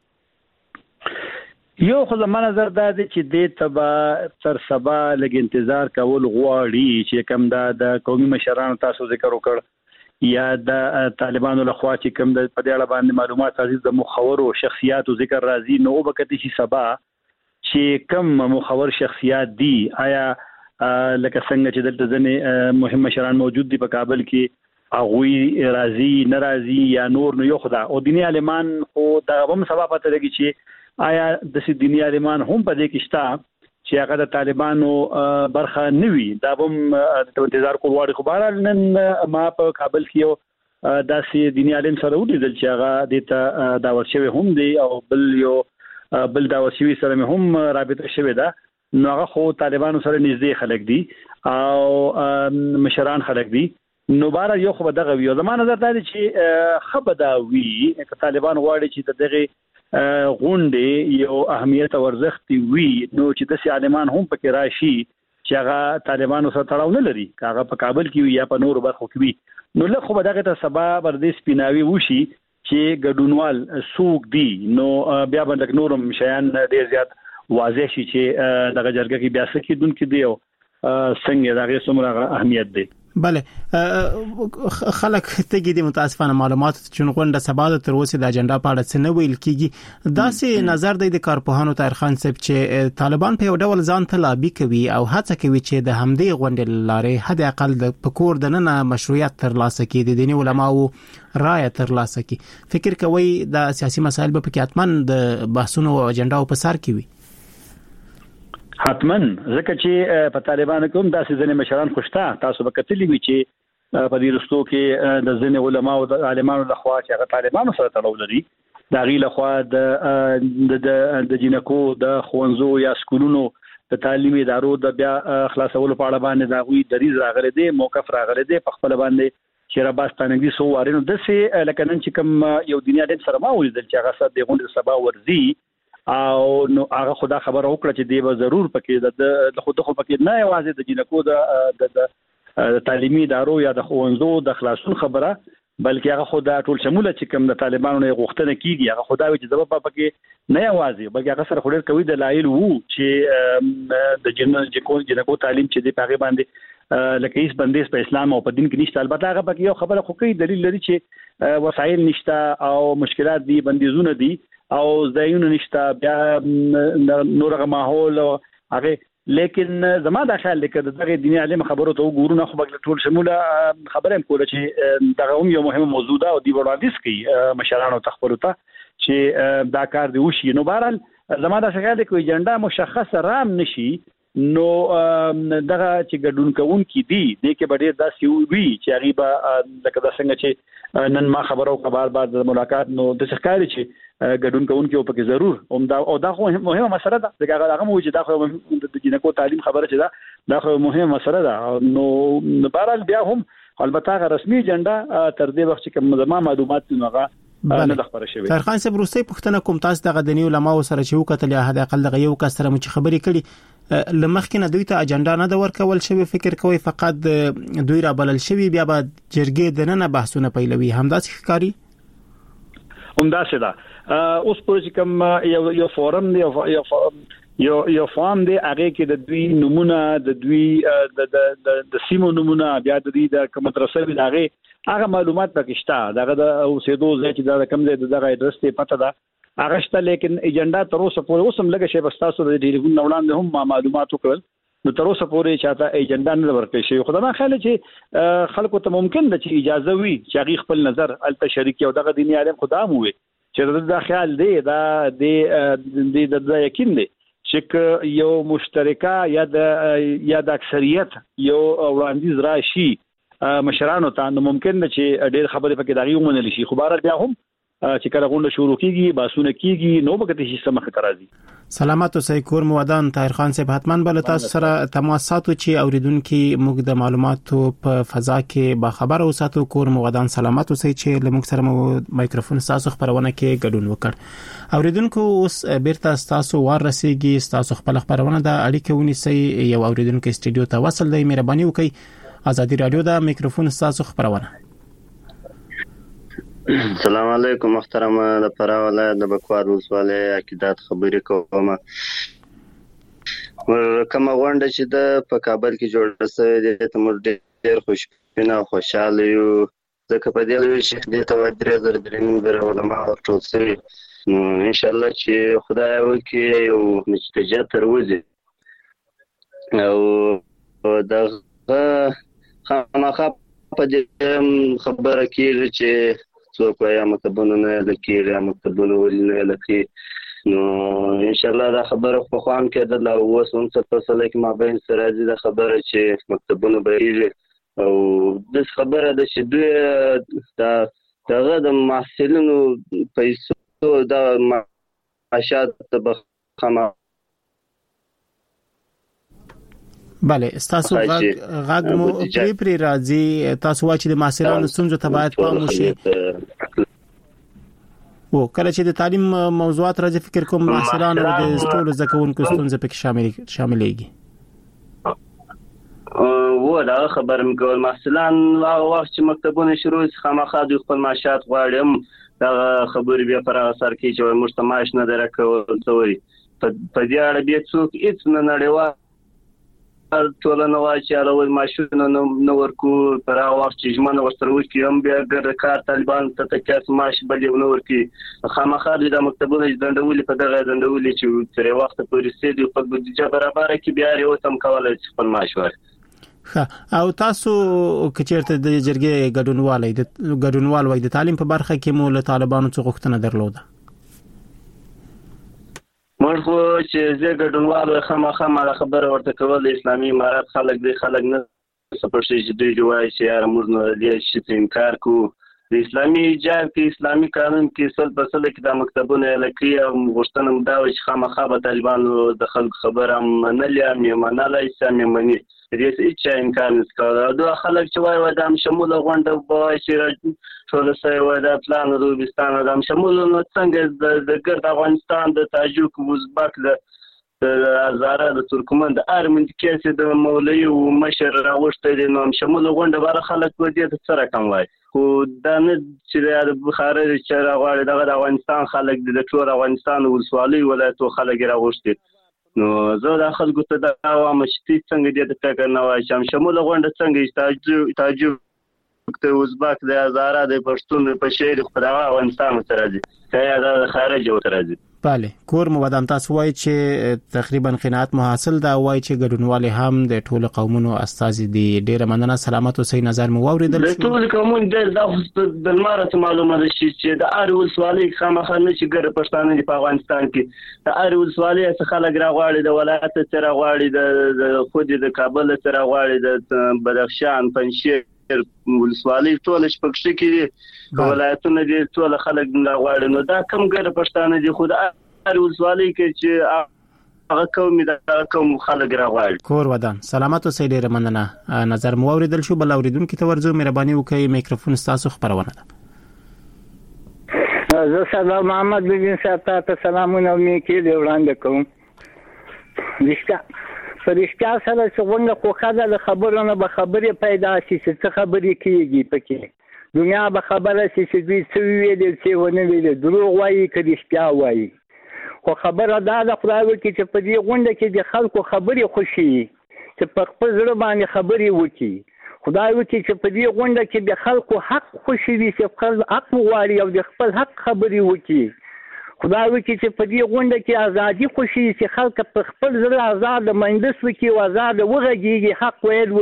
یو خو زما نظر دا دی چې د تبا تر سبا لګ انتظار کول غواړي چې کوم د قومي مشرانو تاسو ذکر وکړ یا د طالبانو لخوا چې کوم د په اړه باندې معلومات عزیز د مخورو شخصیاتو ذکر راځي، نو وبکتی شي سبا چې کوم مخور شخصیات دي، آیا لکه څنګه چې دلته ځنې مهم مشران موجود دي په کابل کې، هغه راځي ناراضي یا نور، نو یو خدا او دیني عالمان خو دا هم سبا پته لګي چې آیا د دیني عالمان هم په دې کې شته چې هغه د طالبانو برخه نوي. دا هم د انتظار کول وړي. خو بهر نن ما په کابل کې یو داسې دیني عالم سره ولیدل چې هغه د دعوت شوی هم دی او بل دعوت شوی سره هم رابطه شوی ده. نو هغه خو طالبانو سره نږدې خلک دي او مشران خلک دي. نو بهر یو خو دغه ویو زمانه نظر دی چې خبره وی چې طالبان غواړي چې دغه غونډې یو اهمیت او ارزښت وي، نو چې د عالمان هم پکې راشي چې هغه طالبانو سره تړاو نه لري، هغه په کابل کې یا په نور برخو کې وي. نو له خو دغه ته سبا بردیس پیناوي وشي چې ګډونوال سوق دي، نو بیا باندې نورم شیان ډیر زیات واضح شي چې دغه جرګه کې بیا څه کېدونکې دی او څنګه دغه څومره اهمیت دی. بله، خلک تګي دي متاسفانه معلومات چې غونډه سبا تر اوسه د اجنډا په اړه څه نه ویل کیږي. داسې نظر دی د کارپوهانو طاهر خان صاحب چې طالبان په یو ډول ځان ته لابي کوي او هڅه کوي چې د همدې غونډې لارې حد اقل د پکور د نن مشروعیت ترلاسه کړي، د دیني علماو رائے ترلاسه کړي. فکر کوي د سیاسي مسایل په کې حتمن د بحثونو او اجنډا په سر کې وي. حتمن ځکه چې په طالبانو کوم داسې ځنې مشران خوشته تاسو به کتلی وی چې په دې رستو کې د ځنې علما او د عالمانو لخوا چې هغه طالبانو سره تړاو لري، د غي لخوا د جنکو د خوانزو یا سکولونو د تعلیمي ادارو د بیا خلاصولو په اړه باندې دا غوي دریز راغلي دي، موقف راغلي دي په خپل باندې چې رباستانګي سو وارینو د سه لکه نن چې کوم یو دنیا د سره ما ولیدل چې هغه سره د غونډې سبا ورزي او نو هغه خدا خبر وکړه چې دی به ضرور پکې د خود خو پکې نه یوازې د جنکو د تعلیمي ادارو یا د خوانزو د خلاصون خبره، بلکې هغه خدا ټول شموله چې کوم د طالبانو نه غوښتنه کیږي، هغه خدا چې زبر پکې نه یوازې بلکې هغه سره خوري کوي د لایل وو چې د جنکو تعلیم چې دی پاغه باندې لکه هیڅ بندیز په اسلام او په دین کې نشته. البته هغه پکې یو خبره خو کوي دلیل لري چې وسایل نشته او مشکلات دي، بندیزونه دي او ځایونه نشته، بیا نورغه ماحول هغه. لیکن زما د خیال لیکه دغه دیني عالم خبرو ته وګورو خو بل ټول شموله خبره هم کوله چې دغه هم یو مهمه موضوع ده او دی وړاندیز کوي مشرانو تخبرو ته چې دا کار دی وشي. نو بهرحال زما د خیال لیکه ایجنډا مشخص رام نشي نو دغه چې ګډون کوونکي دي د کې ډېر داسې وي چې هغه به لکه دا څنګه چې نن ما خبرو کبار بعد ملاقات نو د ښکاري چې ګډون کوونکي په کې ضرور همدا او دا خو مهمه مسله ده چې هغه موجود دا خو د جنکو تعلیم خبره چې دا خو مهمه مسله ده نو بهرحال بیا هم البته رسمي اجنډا تر دې وخت چې کوم زما معلومات نوغه نه د خبره شوی خان صاحب روسي پښتنه کوم تاسو دغه د نیو علماء سره چې وکتل یا هدا اقل دغه یو کس سره مچ خبرې کړي لمخکې نه دوی ته اجنډا نه د ورکول شوی فکر کوي فقط دوی را بلل شوی بیا بعد جرګې د نه بحثونه پیلوي همداسې ښکاری همداسې دا اوس پروژه کوم یو فورم دی یو فارم دی هغه کې د دوی نمونه د دوی د سیمو نمونه بیا د دې د کوم مدرسې دغه هغه معلومات پکښتا دغه د اوسېدو ځای چې دا کوم ځای دغه اډرس ته پته ده هغه شته لیکن ایجنډا تر اوسه پورې اوسم لګه شی بستاسو د ډیلیګون وړاندې هم معلومات وکړل نو تر اوسه پورې چاته ایجنډا نه ورکړي شي خدای ما خیال چې خلکو ته ممکن ده چې اجازه وي چې هغه خپل نظر الته شریک او دغه دیني عالم خدام وي چې دا خیال دی دا د یقین دی چې یو مشترکه یا د اکثریت یو وړاندیز راشي مشرانو ته نو ممکن ده چې ډېر خبرې پکې دغه ومنل شي خو بهر بیا هم چې کله غونډه شروع کیږي باسونه کیږي نو به کې شي سمخه راځي سلامات اوسئ کور مودان طاهر خان صاحب حتماً بل تاسو سره تماس ساتو چې اوریدونکو موږ د معلوماتو په فضا کې با خبر اوساتو کور مودان سلامات اوسئ چې لموږ سره مایکروفون تاسو خبرونه کې ګډون وکړ اوریدونکو اوس بیرته تاسو ور رسیدي تاسو خپل خبرونه د اړیکې ونیسئ یو اوریدونکو استډیو ته وصل دی مهرباني وکړئ آزادی رادیو دا میکروفون تاسو خبرونه السلام علیکم محترم د فراه ولایت د بکوار ولسوالۍ عقیدت خبرې کوم کومه غونډه چې د په کابل کې جوړه شوې ده ته موږ ډېر خوشبینه او خوشاله یو ځکه په دې لوي چې د توجه درې علماء ټول سوي نو ان شاء الله چې خدای وکړي یو نتیجه تر وځي او د خامخا په دې خبره کې چې څوک یا مکتبونه نه لکه مکتبونه ولنه لکه نو ان شاء الله دا خبره په خوان کې د اوس هم څه فاصله کې ما بین سره د خبره چې مکتبونه به او د خبره د شدوی دغه د محصلینو پیسو د معاشات بخمه بله تاسو غاګ مو پری راځي تاسو واچې د محصلانو څنګه ته باید پام وشي او کله چې د تعلیم موضوعات راځي فکر کوم محصلانو د ټول زکونکو څنګه پکې شاملېږي و دا خبر مګول محصلان وخت چې مکتبونه شروع خامخا د خپل معاشات غواړم دا خبرې بیا پر اثر کې چې مجتمعش نه درکول څوري په دې اړه به څوک هیڅ نه نړیوال ټولنه واچي راول ماشونه نو ورکو پر وخت چې ژمنه ورسره وکړي هم بیا ګر کار طالبان ته تکاس ماش بلې نو ورکي خامخا د مکتبونو دندولې په دغه دندولې چې تر وخت پورې سېدي په بودیجه برابر کې بیا یو تم کولای شي خپل معاش ورکړي او تاسو کچېرته د جرګې ګډونوال وای د تعلیم په برخه کې مو له طالبانو څخه غوښتنه درلوده مرغو چې زه ګډونوال خامخا ما خبر ورته کول اسلامي امارات خلک نه سپورټ چې دوی وایي چې موږ نه لري چې انکار کو د اسلامي جار کې اسلامي قانون کې سل په سل کې د مکتبونه لکه او غوښتنه مدا چې خامخا به طالبانو د خلک خبره منلې منلای سمې مني دې چې انکار نکوي دا خلک چې وایي د شمول غونډه وایي چې ټول سره وایي د پلان روبستان د شمول نو څنګه د ګرد افغانستان د تاجک ازبک د هزاره د ترکمن د ارمند کې د مولوی او مشر راوښته نو شمول غونډه بار خلک ودی د سره کم وایي خو دا نه چې د بخاري چې راغړي د افغانستان خلک د ټول افغانستان ولسوالۍ ولایتو خلک راوښته نو زه د خلکو ته دا وایم چې څنګه دې ته فکر نه وای چې شمول غونډه څنګه تاجک ته ازبک د هزاره د پښتون په شهر خدای افغانستان سره دي دا د خارج او تر دي bale کور مو ودان تاسو وای چې تقریبا قناعت مو حاصل دا وای چې ګډونوالي هم د ټولو قومونو استازي دي ډیره مننه سلامت او صحیح نظر مو اوریدل د ټولو قومونو د مارته معلومه ده چې د اړول سوالي خامخا نه چې ګر پښتانه په افغانستان کې د اړول سوالي څخه خلک راغواړي د ولایت څخه راغواړي د خود د کابل څخه راغواړي د بدخشان پنځیر ولسوالۍ ټول شپږ کې ولایتونه دي ټول خلک راغواړي نو دا کم ګر پښتانه دي خو د ولسوالۍ کې چې هغه قوم د کوم خلک راغواړي کور ودان سلامت او صحیح مننه نظر مو اوریدل شو بل اوریدونکو ته ورزو مهرباني وکړئ میکروفون تاسو خبرونه ده زه سلام محمد بن صاحب ته سلامونه نیکی دی وړاندې کوم فرشتہ سره څنګه خوخه د خبرونه به خبرې پیدا شي چې خبرې کیږي پکې دنیا به خبره شي چې دوی څه ویل څه ونه ویل دروغ وایي که رښتیا وایي خو خبره دا د خدای وکړي چې په دې غونډه کې د خلکو خبرې خوشي چې په خپل ځړ باندې خبرې وکړي خدای وکړي چې په دې غونډه کې د خلکو حق خوشي وي چې خپل حق وغواړي او د خپل حق خبرې وکړي خدای وکړي چې په دې غونډه کې ازادي خوشي چې خلک په خپل ځړ آزاد مهندس وکړي او آزاد وغږیږي حق ویل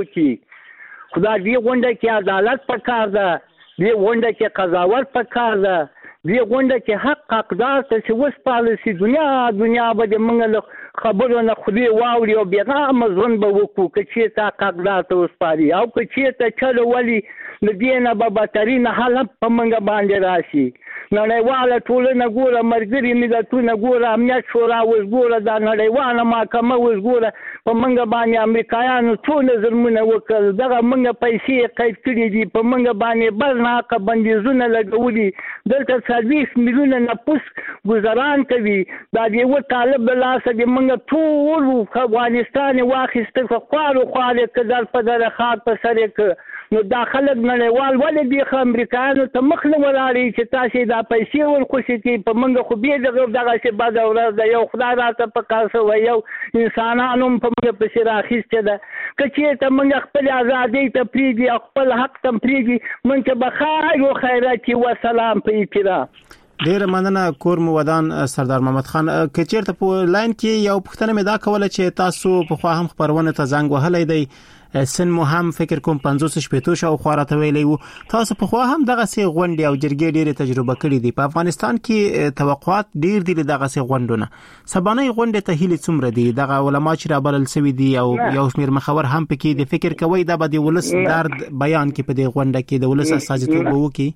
وکړي خدای دې غونډه کې عدالت پکار ده دې غونډه کې قضاوت پکار ده دې غونډه کې حق حقدار ته چې وس پالیسي دنیا به د منګل خبرونه خولي واوري او بیغام ځون به وکړو چې تا حقدار ته وس پالي او چې ته چلو ولي د دینه به بهترین حالت په منګ باندې راشي نړیواله ټولنه ګوره مرګري ملتونه ګوره امنیت شورا وګوره دا نړیواله محکمه وګوره په منګ باندې امریکایانو ټول ظلمونه وکړل دغه منګ پیسې قید کړې دي په منګ باندې برناقه بندیزونه لګولي دلته 20 میلیونه نفوس گزاران کوي دا یو طالب بلاسه د منګ ټول افغانستان واخیسته خوارو خاله کدل په دغه خاط په سره ک نو داخله نړیوال ولې دی امریکایانو ته مخله ولاړی چې تاسو دا پیسې ورخصي کې په منګه خو به دغه څه بعد اورز د یو خدای راته په کاسه و یو انسانانو په منګه په سر اخیسته ده کچې ته منګه خپل ازادي ته پریږي خپل حق ته پریږي منته بخیر او خیرات و سلام په احترام ډیر مننه کور مو ودان سردار محمد خان کچېرته په لاین کې یو پښتنه مې دا کوله چې تاسو په خوا هم خبرونه ته زنګ وهلې دی سن مو هم فکر کوم 50 شپېتو شو خورته ویلې وو تاسو په خوا هم دغه سي غونډې او جرګې ډېره تجربه کړې دي په افغانستان کې توقعات ډېر دي دغه سي غونډونه سبانه غونډې ته هلي څومره دي دغه علما چې را بلل سوي دي او یو شمیر مخور هم پکې د فکر کوي دا به د ولس درد بیان کې په دې غونډه کې د ولس استازیتوب وکړي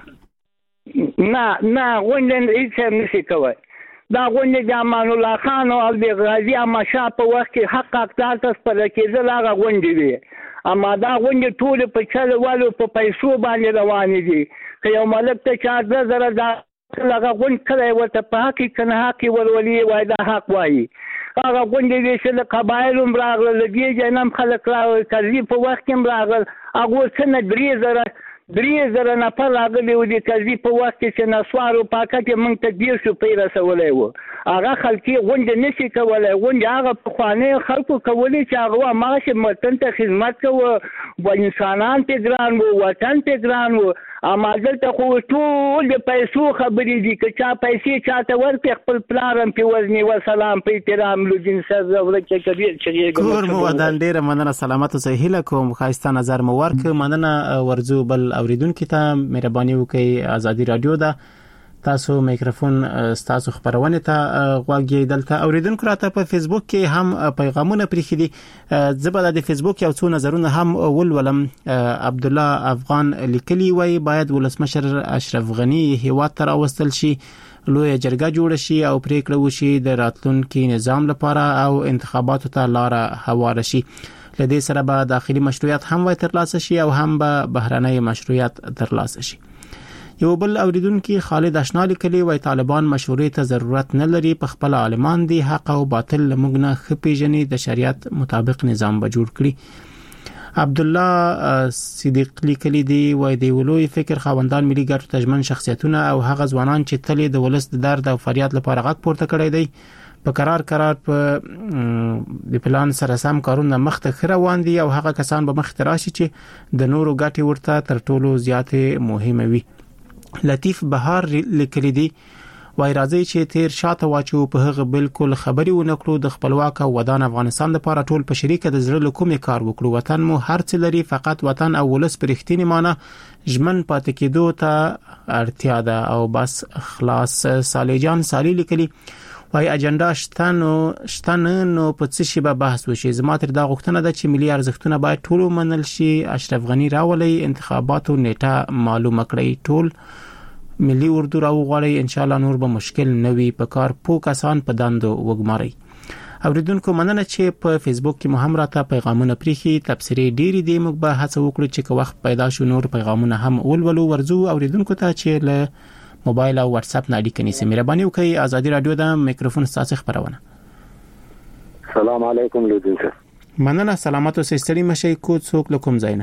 نه غونډه هیڅ نشي کوي دا غونډه د امان الله خان او د غازی امشا په وخت کې حق اقدار ته پر کېدل هغه غونډه وي اما دا غونډه ټول په چل والو په پیسو باندې روان دي که یو ملک ته 4000 دا هغه غونډه کړي ورته په حق کنه حق ولولي وای دا حق وای هغه غونډه چې د قبایل راغله لګي جنم خلک راځي په وخت کې راغله هغه څنګه 3000 نفر راغلي و دي کزي په وخت کې نسوارو پاکټ موږ ته ډیر شو پیره سوالای و هغه خلکي غونډه نشي کولای غونډه هغه په خوانه خلکو کولی چې هغه ماشه متن ته خدمت کوو و انسانان ته ګران وو وطن ته ګران وو اما دلته خو ټول د پیسو خبرې دي که چا پیسې چاته ورکړي خپل پلان په وزني و سلام په احترام لوجین سره ورکه کبیر چې کور مو ودان ډیر مننه سلامت او صحیح لکم خاصه نظر مو ورک مننه ورزو بل اوریدونکو ته مهرباني وکړئ ازادي رادیو دا تاسو میکروفون تاسو خبرونه ته غواګي دلته اوریدونکو راته په فیسبوک کې هم پیغامونه پریخي دي زبر د فیسبوک یو څو نظرونه هم ولولم عبد الله افغان لیکلی وای باید ولسمشر اشرف غنی هیواد تر اوستل شي لوی جرګه جوړ شي او پریکړه وشي د راتلونکي نظام لپاره او انتخاباتو ته لار هوار شي لدې سره به داخلي مشروعیت هم وای ترلاسه شي او هم به بهرنۍ مشروعیت ترلاسه شي یو بل اوریدونکو خالد آشنا لیکلی وای طالبان مشورې ته ضرورت نه لري په خپل عالمان دي حق او باطل لمغ نه خپېژنې د شریعت مطابق نظام به جوړ کړي عبد الله صدیق لیکلی دی وای دی ولوی فکر خوندان ملي ګټو تجمن شخصیتونه او هغه ځوانان چې تلې د ولس د درد او فریاد لپاره غږ پورته کړی دی په قرار په د پلان سره سم کارونه مخته خروان دي او هغه کسان به مخ تراشي چې د نورو ګټي ورته تر ټولو زیاتې مهمه وي لطیف بهار لیکلی دی وای راځي چې تیر شاته واچو په هغه بالکل خبري ونکړو د خپلواک او ودان افغانستان لپاره ټول په شریکه د زړه لکومې کار وکړو وطن مو هر څه لري فقط وطن او ولس پرختینی معنی ژمن پاتې کېدو ته اړتیا ده او بس خلاص صالحجان صالح لیکلي وای اجنډا شتن نو په څه شی به بحث وشي زما تر دا غوښتنه ده چې ملي ارزښتونه باید ټول منل شي اشرف غنی راولي انتخاباتو نیټه معلومه کړئ ټول ملي اردو راوغړی ان شاء الله نور به مشکل نوي په کار پو کسان په دندو وګماري اوریدونکو مننه چې په فیسبوک کې مو هم راته پیغامونه پریخي تبصری ډیری دی موږ به هڅه وکړو چې که وخت پیدا شو نور پیغامونه هم ولولو ورزو اوریدونکو ته چې له موبایل او واتس اپ نه اړیکه نیسي مهرباني وکړئ ازادي رادیو د میکروفون ستاسو خبرونه السلام علیکم لودین صاحب مننه سلامات او ستړي مشي کو څوک لکم زینه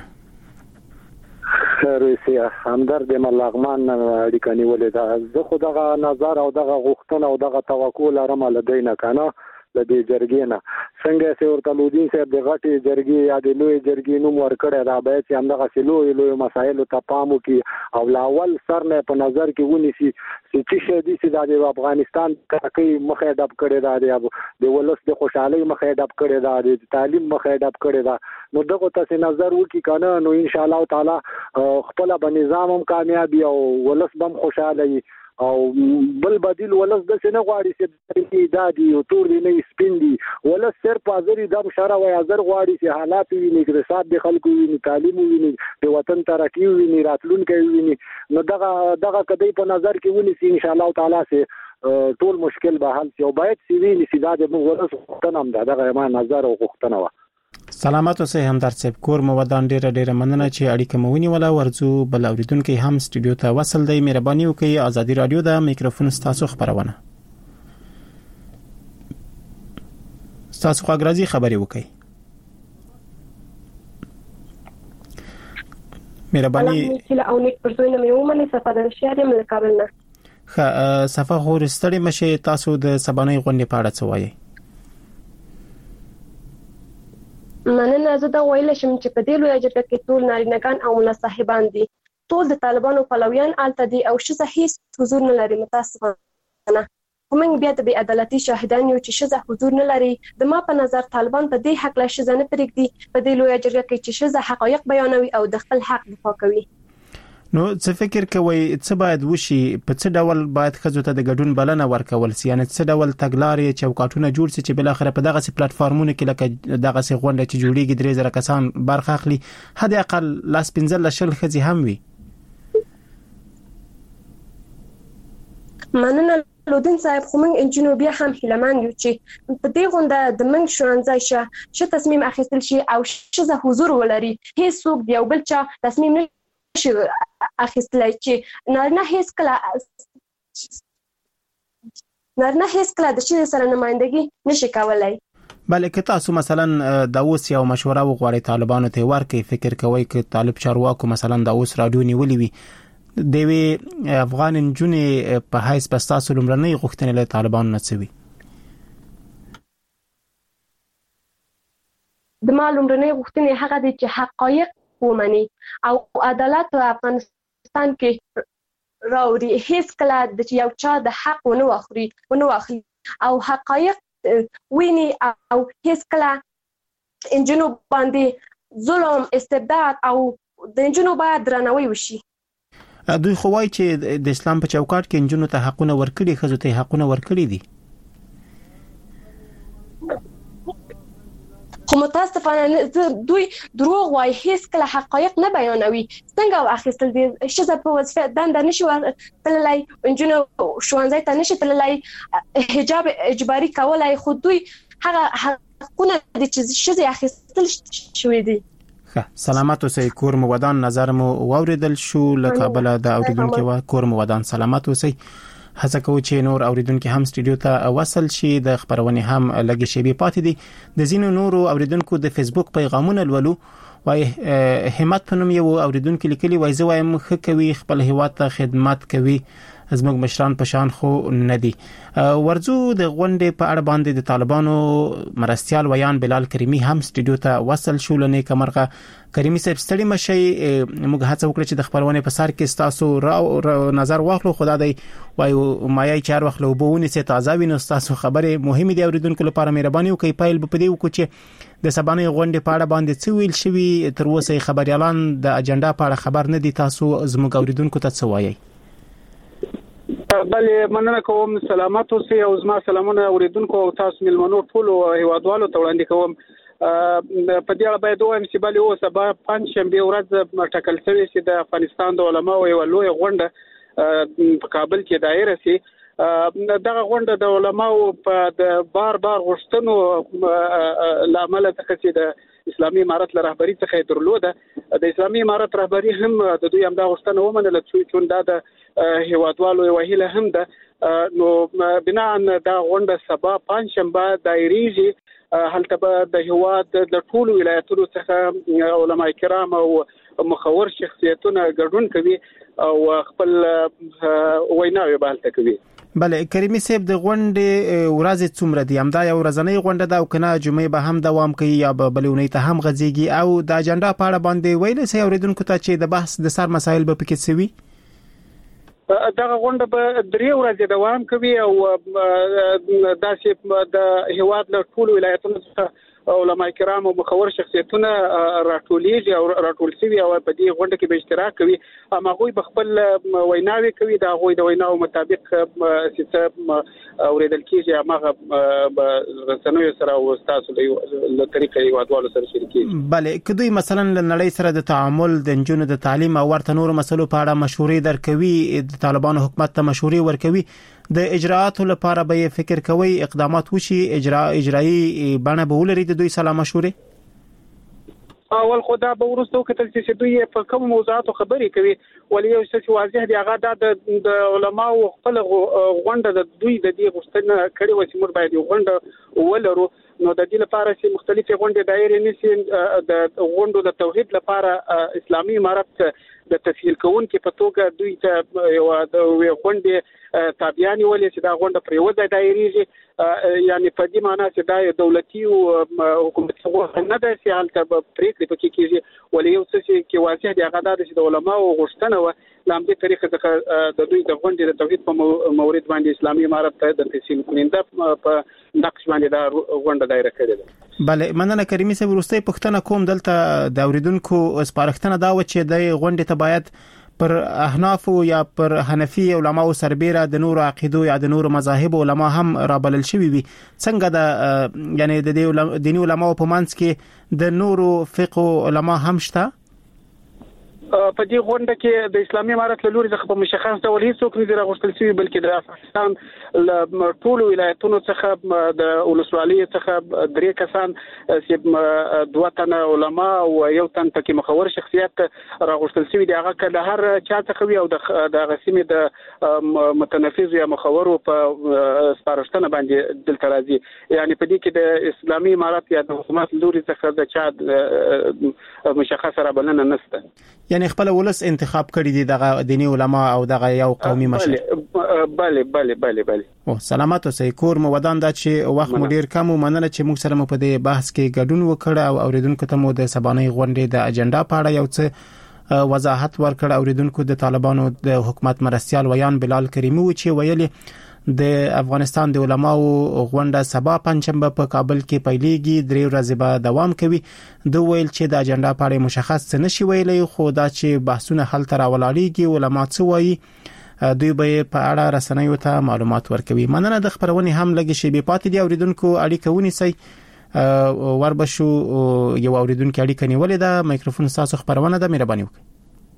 روسي همدرد ملغمان اړیکه نیولې ده زه خو دغه نظر او دغه غوښتنه او دغه توقع لرم لدینه کنه لدې جرګې نه څنګه چې ورته لودین صاحب د غټي جرګې یا د لوی جرګې نوم ورکړی دا به چې همدغه لوی مسایل ته پام وکړي او لاول سر نه په نظر کې ونیسي چې شې دي د افغانستان کې مخه ډب کړی دا د ولس د خوشحالي مخه ډب کړی دا د تعلیم مخه ډب کړی دا نو دغه ته نظر وکړي کنه نو ان شاء الله تعالی خپل به نظام هم کامیابی او ولس بم خوشاله او بل بدیل ولس د سینه غواړي چې دادي او تور دی نه سپین دی ولس صرف حاضر د مشاره وای حاضر غواړي چې حالات ویني اقتصاد د خلکو ویني تعلیم ویني د وطن ترقی ویني راتلونکي ویني نو دغه کدی په نظر کې ونی ان شاء الله تعالی سه ټول مشکل به حل شي او باید سی وی نسیداد موږ ورس غوښتنه هم دغه ما نظر او غوښتنه و سلامات اوسئ همدرد صاحب کور مو ودان ډیره مننه چې اړیکه مو ونیوله ورزو بل اوریدونکو هم سټوډیو ته وصل دی مهرباني وکړئ ازادي رادیو د میکروفون ستاسو خبرونه ستاسو خبري خبري وکړئ مهرباني او نیک پرځونه مې ومنه صفه د شهر ملکابل نه صفه خورستړي مشه تاسو د سبانې غونډې په اړه څه وایي مننه زه دا ویل شم چې په دې لوی جرګه کې ټول نارینه‌ګان او ملا صاحبان دي ټول د طالبانو پلویان آلته دي او شزه هیڅ حضور نه لري متاسفانه کومنګ بیا د بی عدالتي شاهدان یو چې شزه حضور نه لري د ما په نظر طالبان په دې حق لا شزه نه پرېږدي په دې لوی جرګه کې چې شزه حقایق بیانوي او د خپل حق دفاع کوي نو څه فکر کوي څه باید وشي په څه ډول باید خزو ته د ګډون بلنه ورکول سي یعنی څه ډول تګلارې چوکاټونه جوړ سي چې بل اخر په دغه سي پلیټ فارمونو کې لکه دغه سي غونډه چې جوړیږي 3000 کسان برخه اخلي حد اقل لاس 15 لشل خزي هم وي مننه لودین صاحب خو موږ انجینو بیا هم هیلمان یو چې په دې غونډه د منځ شونځای شه تصمیم اخیستل شي او شزه حضور ولري هیڅ څوک دی او بل چا تصمیم نه اخیستلای چې نارنه هیڅ کله د شي سره نمائندګي نشي کولای بلکې تاسو مثلا د اوس یو مشوره وغواړئ طالبانو ته ورکړئ فکر کوئ چې طالب چارواکو مثلا د اوس رادیو نیولې وي د افغان جنې په حیث پستاسو لمرنۍ غوښتنې له طالبانو نه څوي د معلومرنۍ غوښتنې هغه دي چې حقایق ومني او عدالت په افغانستان کې راوړي هیڅ کله د یو چا د حق ونه واخلي او حقایق ویني او هیڅ کله انجنو باندې ظلم استبداد او د انجنو باید درناوی وشي دوی خو وايي چې د اسلام په چوکاټ کې انجنو ته حقونه ورکړي خزو ته حقونه ورکړي دي خو متاسفانه دوی دروغ وایي هیڅ کله حقایق نه بیانوي څنګه اخیستل دي شزه په وظیفه دنده نشي تللای انجنو شوانځای ته نشي تللای حجاب اجباري کولای خو دوی هغه حقونه دي چې شزه اخیستل شوې دي سلامات اوسئ کور مو ودان نظر مو واوریدل شو لکه بل د اوریدونکو وا کور مو ودان سلامات اوسئ هڅه کوو چې نور اوریدونکو هم سټوډیو ته وصل شي د خبرونه هم لګي شي به پاتې دي د زینو نورو اوریدونکو د فیسبوک پیغامونه لولو وای همت پنوم یو اوریدونکو لیکلي وای زه وایم خ کوي خپل هیواد ته خدمت کوي زموږ مشران په شان خو ندي. ورزو د غونډې په اړه باندې د طالبانو مرستيال ویان بلال کریمی هم سټډیو ته وصل شو. لنې کمرغه کریمی صاحب ستړي مشي، موږ هڅه وکړه چې د خبرونه په سر کې تاسو نظر واخلو. خدای دې وایو مایي چار وخت له وبونی سي تازه وینو تاسو خبره مهمه دی اوریدونکو لپاره مهرباني وکړئ. پایل په دې وکړو چې د سبانې غونډې په اړه باندې څه ویل شوی، تر اوسه خبريالان د اجنډا په اړه خبر نه دي. تاسو زموږ اوریدونکو ته څه وایي؟ بله مننه کوم. سلامات اوسئ او زما سلامونه اوریدونکو او تاسو ملمنو ټول هیوادوالو ته وړاندې کوم. په دې اړه باید وایم چې بلې اوس سبا پنځشنبه ورځ ټاکل شوی چې د افغانستان د علماو یو لوی غونډه په کابل کې دایره شي. دغه غونډه د علماو په د بار غوښتنو لامل څخه چې د اسلامي امارت له رهبری څخه درلوده. د اسلامي امارت رهبری هم د دوی هم دا غوښتنه ومنله چې دا د هیوادوالو یو هیله هم ده. نو بنا دا غونډه سبا پنځشنبه دایریږي. هلته به د هیواد د ټولو ولایتونو څخه علما کرام او مخور شخصیتونه ګډون کوي او خپل ویناوي به هلته کوي. بله کریمی صاحب د غونډې ورځې څومره دي؟ همدا یو ورځنۍ غونډه ده او کنه جمعې به هم دوام کوي یا به بلونی ته هم غځيږي؟ او د اجنډا په اړه باندې ویل سي اوریدونکو ته چې د بحث د سر مسایل به پکې سوي؟ دغه غونډه به 3 ورځې دوام کوي او داسې د هیواد له ټولو ولایتونو څخه علما کرام او مخور شخصیتونه راټولېږي او راټول شوي او په دې غونډه کې به اشتراک کوي. هغوی به خپل ویناوي کوي. دا هغوی د ویناو مطابق چې اوریدل کېږي هغه رسنیو سره او تاسو له طریقې هیوادوالو سره شریکېږي. بله که دوی مثلا له نړۍ سره د تعامل د نجونو د تعلیم او ورته نورو مسلو په اړه مشورې درکوي، د طالبانو حکومت ته مشورې ورکوي، د اجراءاتو لپاره به فکر کوي اقدامات وشي، اجرایی بڼه به ولري د دوی سره مشورې؟ اول خدا به ورسته وکتل چې دوی په کوم موضوعاتو خبرې کوي. ولې یو څه واضح دی هغه د علماو خپل غونډه د دوی د دې غوښتنه کړې و چې موږ باید یو غونډه ولرو. نو د دې لپاره چې مختلفې غونډې دایره نشي د غونډو د توحید لپاره اسلامي امارت د تسهیل کوونکو په توګه دوی ته یو غونډه تابعیان ولې چې دا غونډه پر یو ځای دایریږي. یعنی په دې معنی چې دا دولتي او حکومتي غونډه نه ده چې هلته پریکړې پکې کیږي. ولې یو څه چې واضح دی هغه دا چې د علماو غوښتنه و لامدې طریقې څخه د دوی د غونډې د توحید په مورید باندې اسلامي امارت ته د تسهیل کننده په نقش باندې دا غونډه دایره کړې ده. بله مننه کریمی صاحب. وروستۍ پوښتنه کوم دلته د اوریدونکو سپارښتنه دا و چې د غونډې ته باید پر احناف یا پر حنفي علماء سربېره د نورو عقیدو یا د نورو مذاهب علما هم رابلل شوی وي. څنګه د یعنی د دیني علماء په منځ کې د نورو فقه علما هم شته؟ په دې غونډه کې د اسلامي امارت له لوري څخه په مشخص ډول هیڅوک نه دی راغوښتل شوی، بلکې د افغانستان له ټولو ولایتونو څخه د ولسوالۍ څخه 3 کسان چې 2 تنه علما او یو تن پکې مخور شخصیت راغوښتل شوی دی. هغه کله هر چا څخه وي او د غسیمې د متنفذ یا مخورو په سپارښتنه باندې دلته راځي. یعنی په دې کې د اسلامي امارت یا د حکومت لوري څخه د چا مشخصه رابلنه نشته. یعنی خپل ولس انتخاب کړی دي دغه دینی علما او دغه یو قومي مشر. بله. او سلامات اوسئ. کور مو ودان دا چې وخت مو ډیر کم ومنله چې موږ سره مو په دې بحث کې ګډون وکړ او اوریدونکو ته مو د سبانۍ غونډې د اجنډا په اړه یو څه وضاحت ورکړ. اوریدونکو د طالبانو د حکومت مرستيال ویان بلال کریمی و چې ویلي د افغانستان د علماو غونډه سبا پنځشنبه په کابل کې پیلېږي، 3 ورځې به دوام کوي. دوی ویل چې د اجنډا په اړه مشخص څه نشي ویلي، خو دا چې بحثونه حل تر ولاړېږي علما څه وایي دوی به په اړه رسنیو ته معلومات ورکوي. مننه د خبرونې هم لګي شي به پاتې دي. اوریدونکو اړیکه ونیسئ. وربشو یو اوریدونکو اړیکه نیولې ده. میکروفون تاسو خبرونه ده، مهرباني وکړئ.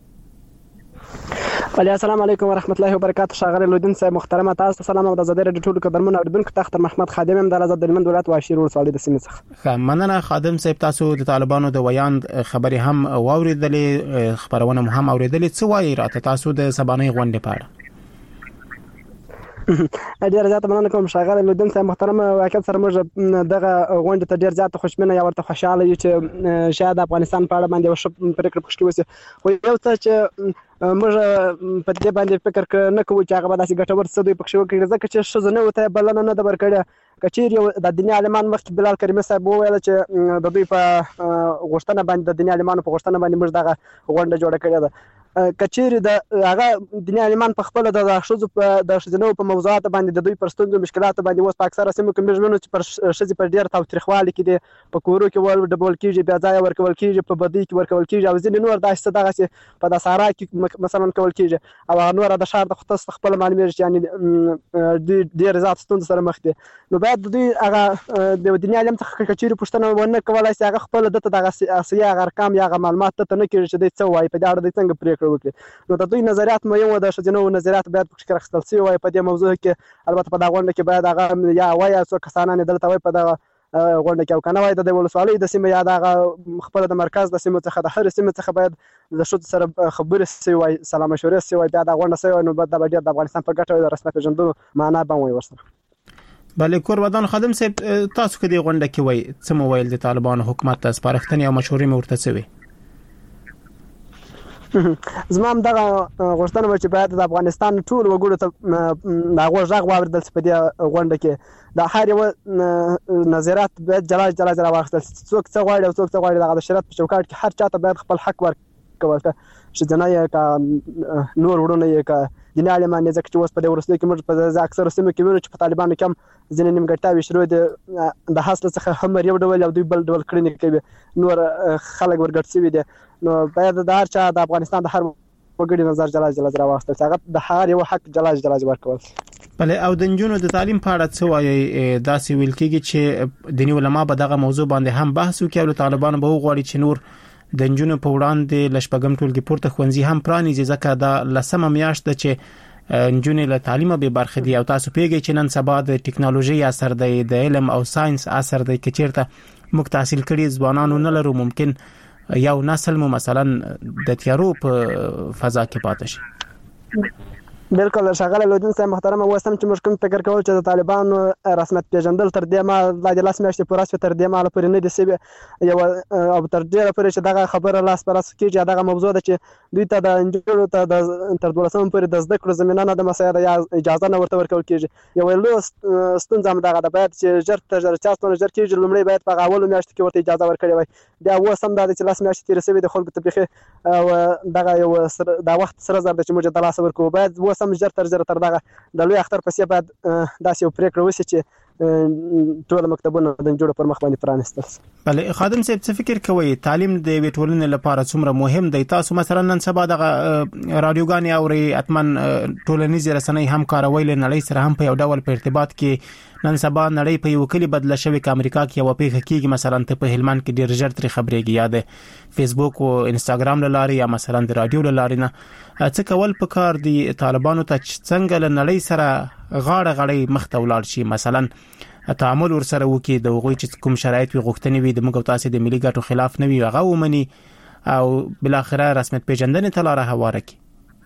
السلام علیکم ورحمت الله وبرکاته. شاغر لودین صاحب محترم تاسو سلام او د زدر د ټولو کبرمن اوریدونکو تختر محمد خادم هم د آزاد دلمند ولایت واشیر ولسوالۍ د سیمې څخه. مننه خادم صاحب. تاسو د طالبانو د ویان خبرې هم واوریدلې، خبرونه هم اوریدلې. څه وایي راته تاسو د سبانۍ غونډې په اړه؟ ډیر زیات مننه کوم ښاغلی لودین صاحب محترم. واقعا سره موږ دغه غونډه ته ډیر زیات خوشبینه یا ورته خوشاله یو چې شاید افغانستان په اړه باندې یو پریکړه پکې وشي. خو یو څه چې موږ په دې باندې فکر نه کوو چې هغه به داسې ګټور څه دوی پکې وکړي، ځکه چې ښځو نه ورته بلنه نه ده ورکړې. که چیرې یو د دیني عالمان مخکې بلال کریمي صاحب وویل چې د دوی په غوښتنه باندې د دیني عالمانو په غوښتنه باندې موږ دغه غونډه جوړه کړې ده. که چیرې د هغه دیني عالمان په خپله د ښځو د ښځینهو په موضوعاتو باندې د دوی پر ستونزو مشکلاتو باندې اوس په اکثره سیمو کې موږ وینو چې پر ښځې په ډېر تاوتریخوالي کې دي، په کورو کې ډبول کېږي، بیا ځایه ورکول کېږي، په بدۍ کې ورکول کېږي، او ځینې نور داسې څه دغسې په د صحرا کې مثلا کول کېږي، او هغه نوره د ښار د خصوص خپله معلومېږي چې یعنې دوی ډېرې زیات ستونزو سره مخ دي. نو باید د دوی هغه د دیني عالم څخه که چیرې پوښتنه ونه کولی شي، هغه خپله دته دغه صحیح هغه ارقام یا هغه معلومات دته نه کېږي چې دوی څه وایي، په دې اړه دوی څنګه پرېکړه وکړي. نو د دوی نظریات مهم و، د ښځینهو نظریات باید پکې راخیستل شوي وای په دې موضوع کې. البته په دغه غونډه کې باید هغه یا وایي څو کسانان یې دلته وایي په دغه غونډه کې، او که نه وایي د ولسوالۍ د سیمې یا د هغه خپله د مرکز د سیمو څخه د هرې سیمې څخه باید د ښځو سره خبرې شوي وای، سلا مشورې شوي وای، بیا دا غونډه شوې وای، نو دا به ډېر د افغانستان په ګټه وي، د رسمیت پېژندلو معنا به هم وایي ورسره. بله کوربدان خادم صاحب، تاسو که دې غونډه کې وای څه مو ویل د طالبانو حکومت ته سپارښتنې او مشورې مو ورته څه وې؟ زما هم دغه غوښتنه وه چې باید د افغانستان ټولو وګړو ته د هغوی غږ واورېدل شي په دې غونډه کې. د هر یوه نظریات باید جلا جلا ځای راواخیستل شي، څوک څه غواړي او څوک څه غواړي. دغه د شریعت په چوکاټ کې هر چا ته باید خپل حق ورکول، که ښځینه یې که نور وروڼه یې که دیني عالمان یې، ځکه چې اوس په دې وروستیو کې موږ په اکثرو سیمو کې وینو چې په طالبانو کې هم ځینې نیمګړتیاوې شروع دي، د حاصل څخه هم یو ډول او دوی بل ډول کړنې کوي، نور خلک ورګډ شوي دي. نو باید د هر چا د افغانستان د هر وګړي نظر جلا جلا راواخیستل شي، هغه د هر یو حق جلا جلا ورکول. بله، او د نجونو د تعلیم په اړه څه وایي؟ داسې ویل کېږي چې دیني علما به دغه موضوع باندې هم بحث وکړي، او له طالبانو به وغواړي چې نور د نجونو په وړاندې له شپږم ټولګي پورته ښوونځي هم پرانیزي، ځکه دا 10مه میاشت ده چې نجونې له تعلیمه بې برخې دي. او تاسو پوهیږئ چې نن سبا د ټکنالوژي عصر دی، د علم او ساينس عصر دی. که چیرته موږ تحصیل کړي ځوانانو نه لرو، ممکن یو نسل مو مثلا د تیارو په فضا کې پاتې شي. بالکل ښاغلی لودین صاحب محترم، اوس هم چې موږ کوم فکر کول چې د طالبانو رسمیت پېژندل تر دې مهاله د 10 میاشتې پوره شوې، تر دې مهاله پورې نه دي شوي، او تر ډېره پورې چې دغه خبره لاس په لاس کېږي، دغه موضوع ده چې دوی ته د نجونو ته تر 12 پورې د زده کړو زمینه نه ده مساعده یا اجازه نه ورته ورکول کېږي. یوه لویه ستونزه هم دغه ده، باید چې ژر تر ژره چاستونه ژر کېږي، لومړی باید په هغه اولو میاشتو کې ورته اجازه ورکړې وای. بیا اوس هم دا ده چې 10 میاشتې تېرې شوې د خلکو ته بیخي دغه یو دا وخت سره زر ده چې موږ د لاسه ورکوو. باید اوس هم ژر تر ژره دغه د لوی اختر په څیر باید داسې یو پریکړه وشي چې ټول مکتبونه د نجونو پر مخ باندې پرانیستل شي. بله خادم صاحب، څه فکر کوئ تعلیم د یوې ټولنې لپاره څومره مهم دی؟ تاسو مثلا نن سبا دغه رادیوګانې اورئ، حتما ټولنیزې رسنۍ هم کاروئ، له نړۍ سره هم په یو ډول په ارتباط کې. نن سبا نړۍ په یو کلی بدله شوې، که امریکا کې یوه پیښه کېږي مثلا ته په هلمند کې ډېر ژر ترې خبرېږي، یا د فیسبوک او انسټاګرام له لارې یا مثلا د رادیو له لارې نه. څه کول پکار دي طالبانو ته چې څنګه له نړۍ سره غاړه غړۍ مخ ته ولاړ شي، مثلا تعامل ورسره وکړي، د هغوی چې کوم شرایط وي غوښتنې وي د موږ او تاسې د ملي ګټو خلاف نه وي، هغه ومني او بالاخره رسمیت پېژندنې ته لاره هواره کړي.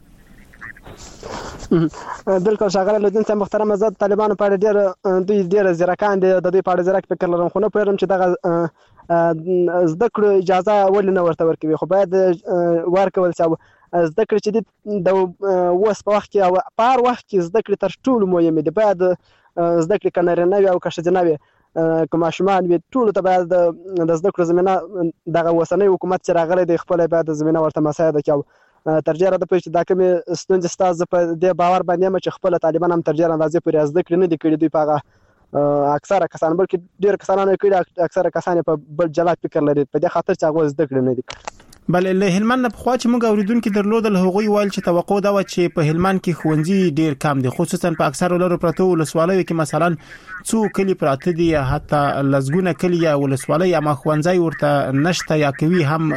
بالکل ښاغلی لودین صاحب محترم، زه د طالبانو په اړه دوی ډېر زیرکان دي، د دوی په اړه زیرک فکر لرم، خو نه پوهېږم چې دغه زده کړو اجازه ولې نه ورته ورکوي. خو باید ورکول شي. زده کړې چې دي د اوس په وخت کې او په هر وخت کې زده کړې تر ټولو مهمې دي. باید زده کړې که نارینه وي او که ښځینه وي، که ماشومان وي، ټولو ته باید د زده کړو زمینه دغه اوسنی حکومت چې راغلی دی خپله باید زمینه ورته مساعده کړي. تر ډېره ده چې دا کومې ستونزې شته، زه په دې باور باندې یم چې خپله طالبان هم تر ډېرې اندازې پورې زده کړې نه دي کړي. دوی په هغه اکثره کسان، بلکې ډېر کسانو یې کړي، اکثره کسان یې په بل جلا فکر لري په دې خاطر چې هغوی زده کړې نه دي کړي. بله، له هلمند نه پخوا چې موږ اوریدونکي درلودل، هغوی ویل چې توقع دا وه چې په هلمند کې ښوونځي ډېر کم دي، خصوصا په اکثرو لرو پرتو ولسوالیو کې مثلا څو کلي پراته دي، یا حتی لسګونه کلي یا ولسوالۍ اما ښوونځی ورته نشته، یا کوي هم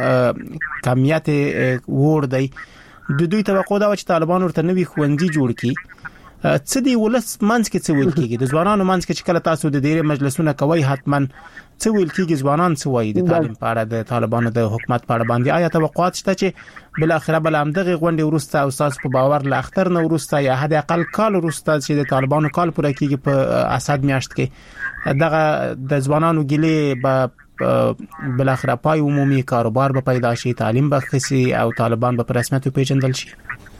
کمیت وړ دی. د دوی توقع دا وه چې طالبان ورته نوي ښوونځي جوړ کړي. څه دی ولس منځ کې څه ویل کیږي د ځوانانو منځ کې چې کله تاسو د ډیری مجلسونه کوي حتما څه ویل کیږي ځوانان څه وایي د تعلیم په اړه د طالبانو د حکومت په اړه باندې آیا توقعات شته چې بل اخره بل همدغه غونډه ورسته او تاسو په باور له اختر نو ورسته یا حد اقل کال ورسته چې د طالبانو کال پوره کیږي په اسد میاشت کې دغه د ځوانانو ګلې به بل اخره پای عمومي کاروبار به پیدا شي تعلیم به خسي او طالبان به په رسمیت پیژندل شي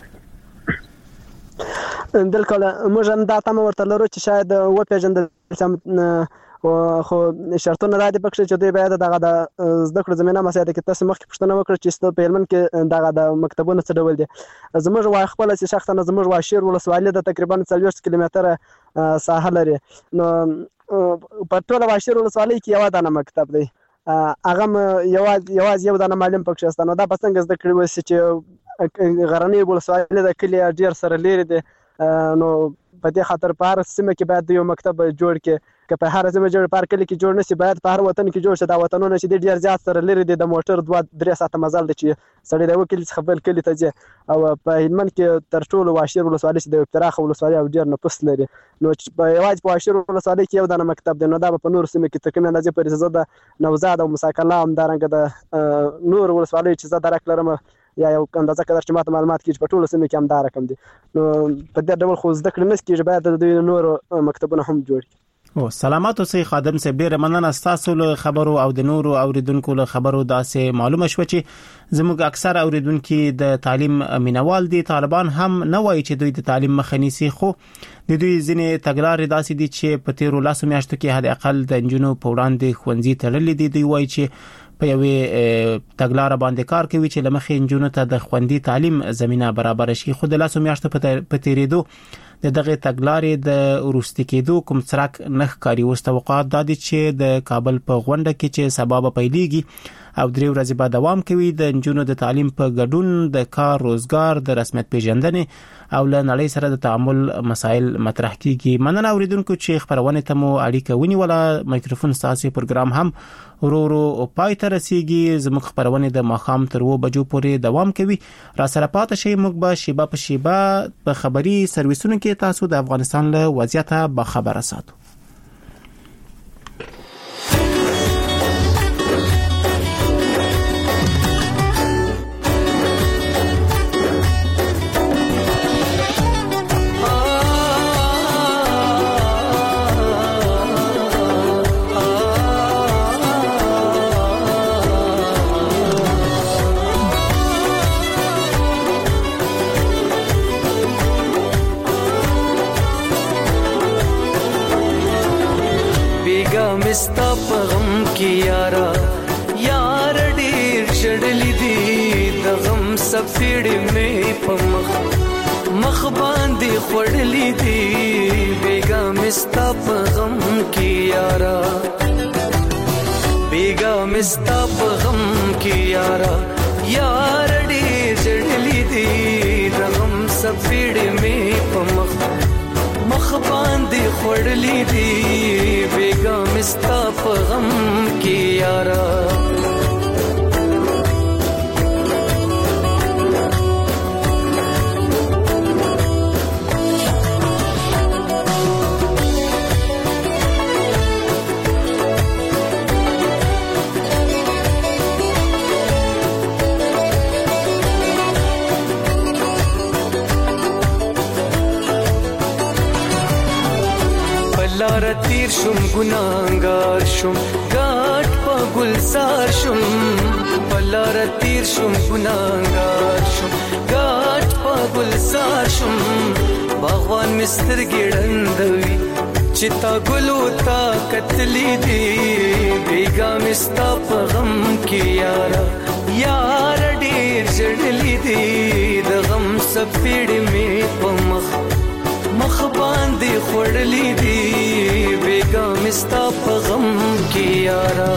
بالکل موږ هم دا تمه ورته لرو چې شاید و پیژندل خو شرطونه را دي پکې چې دوی باید دغه د زده کړو زمينه مسایده کې تاسو مخکې پوښتنه وکړه چې ستاسو په علم کې دغه د مکتبونو څه ډول دي زموږ وای خپل چې شخصا زموږ واشیر ولسوالۍ د تقریبا 40 کیلومتره ساحه لري نو په ټول واشیر ولسوالۍ کې یو دانه مکتب دی هغه یواز یو دانه معلم پکې شته نو دا پسنګ زده کړی وسی چې غرنی ولسوالۍ د کلی ډیر سره لري دي نو په دې خاطر په هر سیمه کې باید یو مکتب جوړ کې که په هر سیمه جوړ پار کلی کې جوړ نشي باید په هر وطن کې جوړ شي دا وطنونه چې ډیر زیات سره لري د موټر 2-3 ساعته مزل دي چې سړی د وکیل څخه بل کلی ته ځي او په هلمند کې تر ټولو واشیر ولسوالۍ چې د پراخه ولسوالۍ او ډیر نفوس لري نو په یواز په واشیر ولسوالۍ کې یو دانه مکتب دی نو دا په نور سیمه کې تکمه اندازې پر زده نوزاد او مساکله هم دارنګ د نور ولسوالۍ چې زه درک لرم یا یو اندازه کدر چې ماته معلومات کیږي په ټولو سیمه کې هم دا رقم دي نو په دې ډول خو زده کړې نس کیږي باید د نور مکتبونه هم جوړ او سلامات اوسئ خادم صاحب ډیر مننه تاسو له خبرو او د نورو اوریدونکو له خبرو داسې معلومه شو چې زموږ اکثر اوریدونکو د تعلیم مینوال دي طالبان هم نه وایي چې دوی د تعلیم مخنیسي خو د دوی ځینې تګلارې داسې دي چې په تیرو لاسو میاشتو کې حد اقل د انجونو په وړاندې خوندې تړلې دي دوی وایي چې په یوې تګلارې باندې کار کوي چې لمخې انجونو ته د خوندې تعلیم زمينه برابر شي خو د لاسو میاشتو په تیریدو دغه تګلارې د ورستي کېدو کوم څرک نخ کاری اوس توقعات د دې چې د کابل په غونډه کې چې سبب پیلېږي او درې ورځې بعد دوام کوي د انجونو د تعلیم په ګډون د کار روزګار د رسمیت پیژندنې او له نړۍ سره د تعامل مسایل مطرح کیږي مننه اوریدونکو چې خبرونه ته مو اړیکه ونیوله مایکروفون ساسي پروګرام هم ورو پای ته رسیږي زموږ خبرونه د ماخام تر 2 بجو پورې دوام کوي را سره پاتې شي موږ به شیبه په شیبه په خبري سرویسونو کې تاسو د افغانستان له وضعیت به خبره ساتو مستا پغم کی یارا یار ډیر شړلی دی د غم سفیړ می په مخ باندې خړلی دی بیگا مستا پغم کی یارا بیگا مستا پغم کی یارا یار ډیر شړلی دی د غم سفیړ می په مخ باندې خړلی دی بیگا مستا په غم کې یارا لار تیر شم ګناګار شم ګاټ په ګلزار شم لار تیر شم ګناګار شم ګاټ په ګلزار شم باغوان مستر ګړندوي چې تا ګلو تا کتلی دی بیگا مستا په غم کې یارا یار ډیر جړلی دی د غم سپېړ می په مخ باندې خړلی دی بیگا مستا په غم کې یارا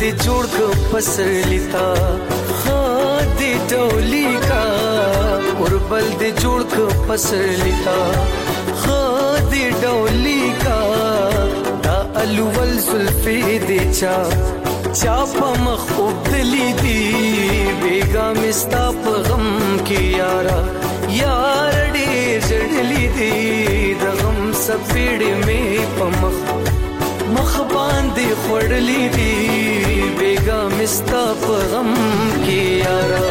دې جوړ ک پسلیتا خا دې ټولی کا اوربل دې جوړ ک پسلیتا خا دې ټولی کا دا الول زلفې دې چا په مخ وبدلی دی بیگا مستا په غم کې یارا یار ډېر جړلی دی د غم سپېړې مې په مخ باندې خړلی دی بیگا مستا په غم کې یارا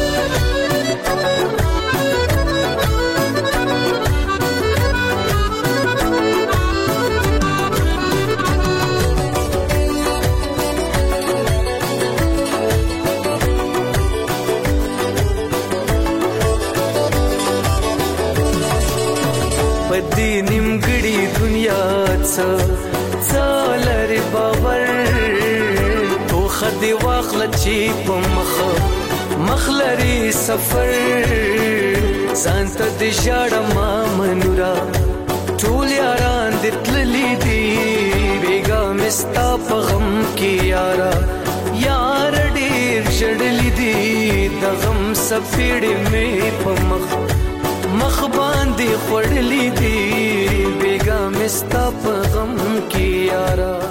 پدې نیمګړي دنیا څالر باور تو خدي واخل چې په مخ لري سفر ځان ته د ژړ ما منورا ټول یاران د تللی دی بیگا مستا په غم کې یارا یار ډېر جړلی دی د غم سپېړې مې په مخ باندې خړلی دی بیگا مستا په غم کې یارا